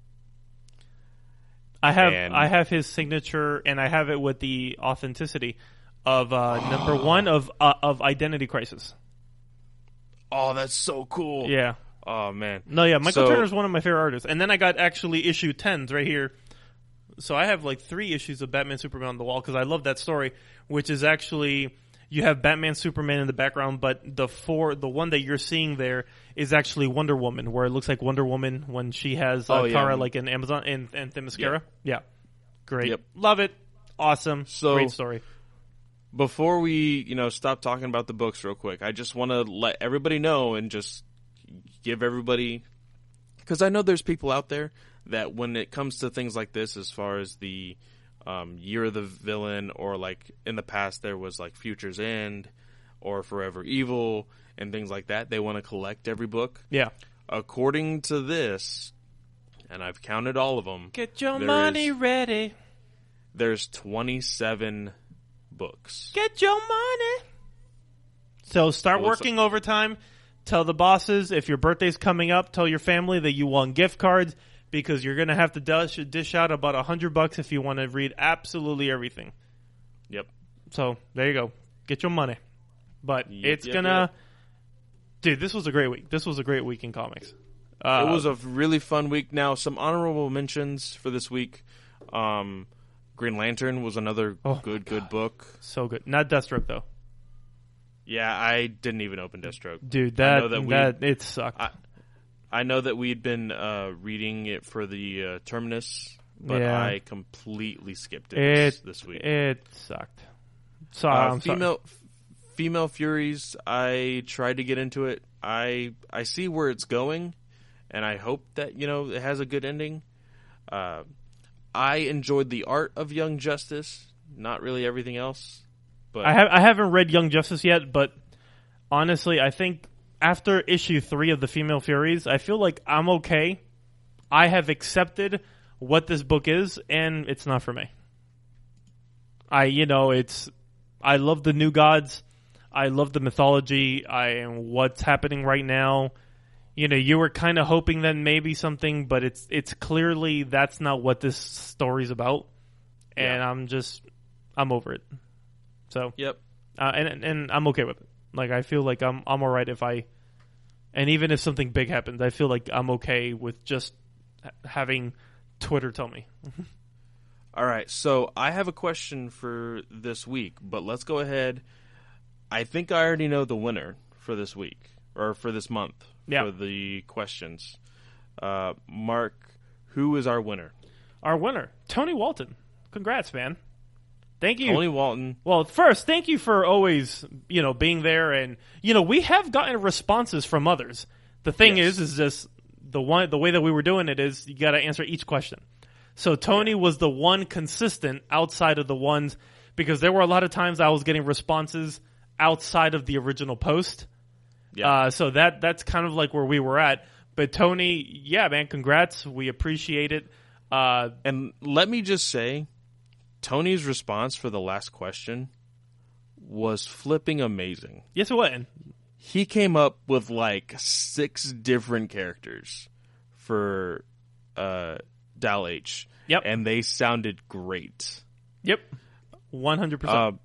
I have And- I have his signature, and I have it with the authenticity of uh, number one of uh, of Identity Crisis. Oh, that's so cool. Yeah. Oh, man. No, yeah, Michael So- Turner's one of my favorite artists. And then I got actually issue tens right here. So I have like three issues of Batman Superman on the wall because I love that story, which is actually you have Batman Superman in the background, but the four the one that you're seeing there is actually Wonder Woman, where it looks like Wonder Woman when she has uh, Oh, yeah. Kara like in Amazon and and Themyscira. Yeah. Great. Yep. Love it. Awesome. So- Great story. Before we, you know, stop talking about the books real quick, I just want to let everybody know and just give everybody, because I know there's people out there that when it comes to things like this, as far as the um, Year of the Villain, or like in the past there was like Future's End or Forever Evil and things like that, they want to collect every book. Yeah. According to this, and I've counted all of them, Get your There money is- ready. there's twenty-seven books. Get your money. So start Well, it's- working overtime. Tell the bosses if your birthday's coming up, tell your family that you want gift cards because you're going to have to dish, dish out about a hundred bucks if you want to read absolutely everything. Yep. So there you go. Get your money. But Yep, it's yep, going to, yep. Dude, this was a great week. This was a great week in comics. Uh, it was a really fun week. Now, some honorable mentions for this week. Um, Green Lantern was another oh good, good book. So good. Not Deathstroke, though. Yeah, I didn't even open Deathstroke. Dude, that, that, that it sucked. I, I know that we'd been uh, reading it for the uh, Terminus, but yeah. I completely skipped it, it this, this week. It sucked. So, uh, I'm female, sorry. Female Furies, I tried to get into it. I I see where it's going, and I hope that, you know, it has a good ending. Uh, I enjoyed the art of Young Justice, not really everything else. But I have I haven't read Young Justice yet, but honestly, I think after issue three of the Female Furies, I feel like I'm okay. I have accepted what this book is, and it's not for me. I, you know, it's I love the New Gods. I love the mythology. I and what's happening right now. You know, you were kind of hoping that maybe something, but it's it's clearly that's not what this story's about. And Yeah. I'm just I'm over it. So Yep. uh, and and I'm okay with it. Like I feel like I'm I'm all right if I, and even if something big happens, I feel like I'm okay with just ha- having Twitter tell me. All right, so I have a question for this week, but let's go ahead. I think I already know the winner for this week, or for this month, Yeah. for the questions. Uh, Mark, who is our winner? Our winner, Tony Walton. Congrats, man. Thank you. Tony Walton. Well, first, thank you for always, you know, being there, and you know, we have gotten responses from others. The thing Yes. is, is just the one the way that we were doing it is you got to answer each question. So Tony Yeah. was the one consistent outside of the ones, because there were a lot of times I was getting responses outside of the original post. Yeah. Uh, so that that's kind of like where we were at. But Tony, yeah, man, congrats. We appreciate it. Uh, And let me just say, Tony's response for the last question was flipping amazing. yes, it was. He came up with like six different characters for uh, Dal H. Yep. And they sounded great. Yep. one hundred percent. Uh,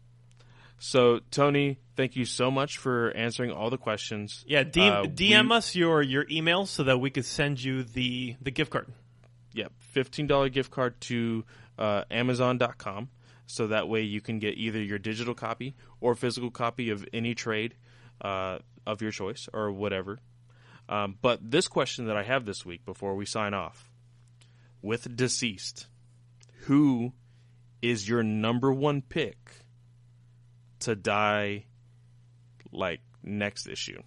so, Tony, thank you so much for answering all the questions. Yeah, D- Uh, D M we- us your, your email so that we could send you the, the gift card. Yep, fifteen dollars gift card to uh, Amazon dot com. So that way you can get either your digital copy or physical copy of any trade uh, of your choice or whatever. Um, but this question that I have this week before we sign off, with Deceased, who is your number one pick to die like next issue?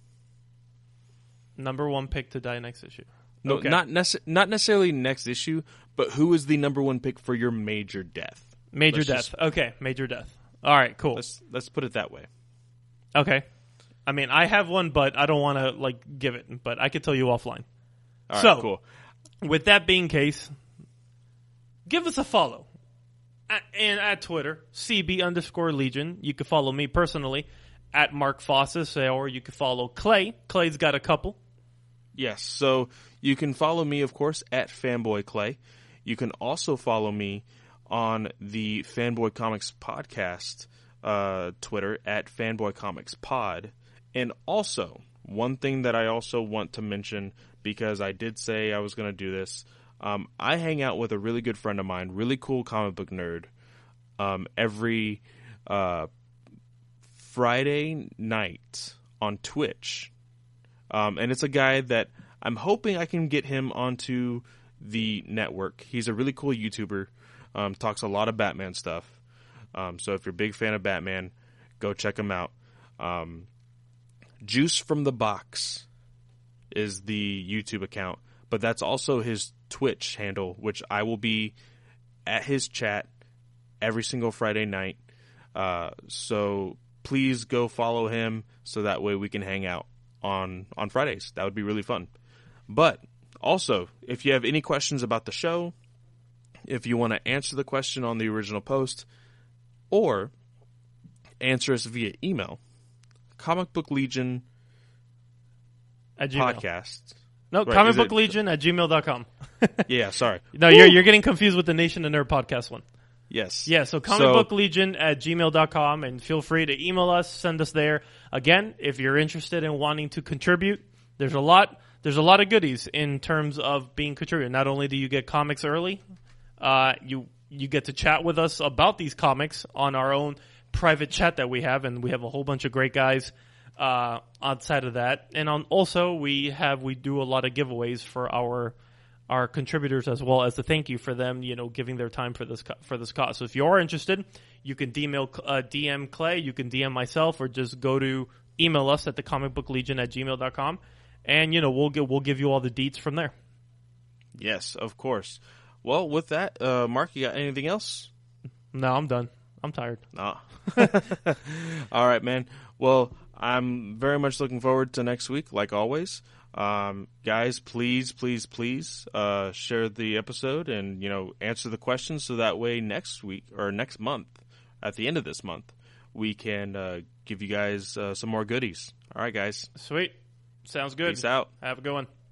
Number one pick to die next issue. No, Okay. not nece- not necessarily next issue, but who is the number one pick for your major death? Major Let's death. just- Okay, major death. All right, cool. Let's let's put it that way. Okay. I mean, I have one, but I don't want to like give it. But I could tell you offline. All right, So- cool. With that being case, give us a follow. At, and at Twitter, C B underscore Legion. You can follow me personally at Mark Fossis, or you can follow Clay. Clay's got a couple. Yes, so you can follow me, of course, at Fanboy Clay. You can also follow me on the Fanboy Comics podcast uh, Twitter at Fanboy Comics Pod. And also, one thing that I also want to mention, because I did say I was going to do this, um, I hang out with a really good friend of mine, really cool comic book nerd, um, every uh, Friday night on Twitch. Um, and it's a guy that I'm hoping I can get him onto the network. He's a really cool YouTuber, um, talks a lot of Batman stuff. Um, so if you're a big fan of Batman, go check him out. Um, Juice from the Box is the YouTube account, but that's also his Twitch handle, which I will be at his chat every single Friday night. Uh, so please go follow him so that way we can hang out on on Fridays. That would be really fun. But also, if you have any questions about the show, if you want to answer the question on the original post, or answer us via email, Comic Book Legion At Gmail. podcast. No, Right, comic is book it- legion at gmail dot com. Yeah, sorry. No, you're you're getting confused with the Nation of Nerd podcast one. Yes. Yeah, so comicbooklegion at gmail dot com, and feel free to email us, send us there. Again, if you're interested in wanting to contribute, there's a lot there's a lot of goodies in terms of being contributed. Not only do you get comics early, uh, you you get to chat with us about these comics on our own private chat that we have, and we have a whole bunch of great guys uh, outside of that. And on also we have we do a lot of giveaways for our our contributors as well as a thank you for them, you know, giving their time for this co- for this cause. So if you are interested, you can D M, uh, D M Clay, you can D M myself, or just go to email us at the comicbooklegion at gmail dot com, and you know we'll get we'll give you all the deets from there. Yes, of course. Well, with that, uh, Mark, you got anything else? No, I'm done. I'm tired. Ah. All right, man. Well, I'm very much looking forward to next week, like always. Um, guys, please, please, please, uh, share the episode and, you know, answer the questions so that way next week or next month, at the end of this month, we can, uh, give you guys, uh, some more goodies. All right, guys. Sweet. Sounds good. Peace out. Have a good one.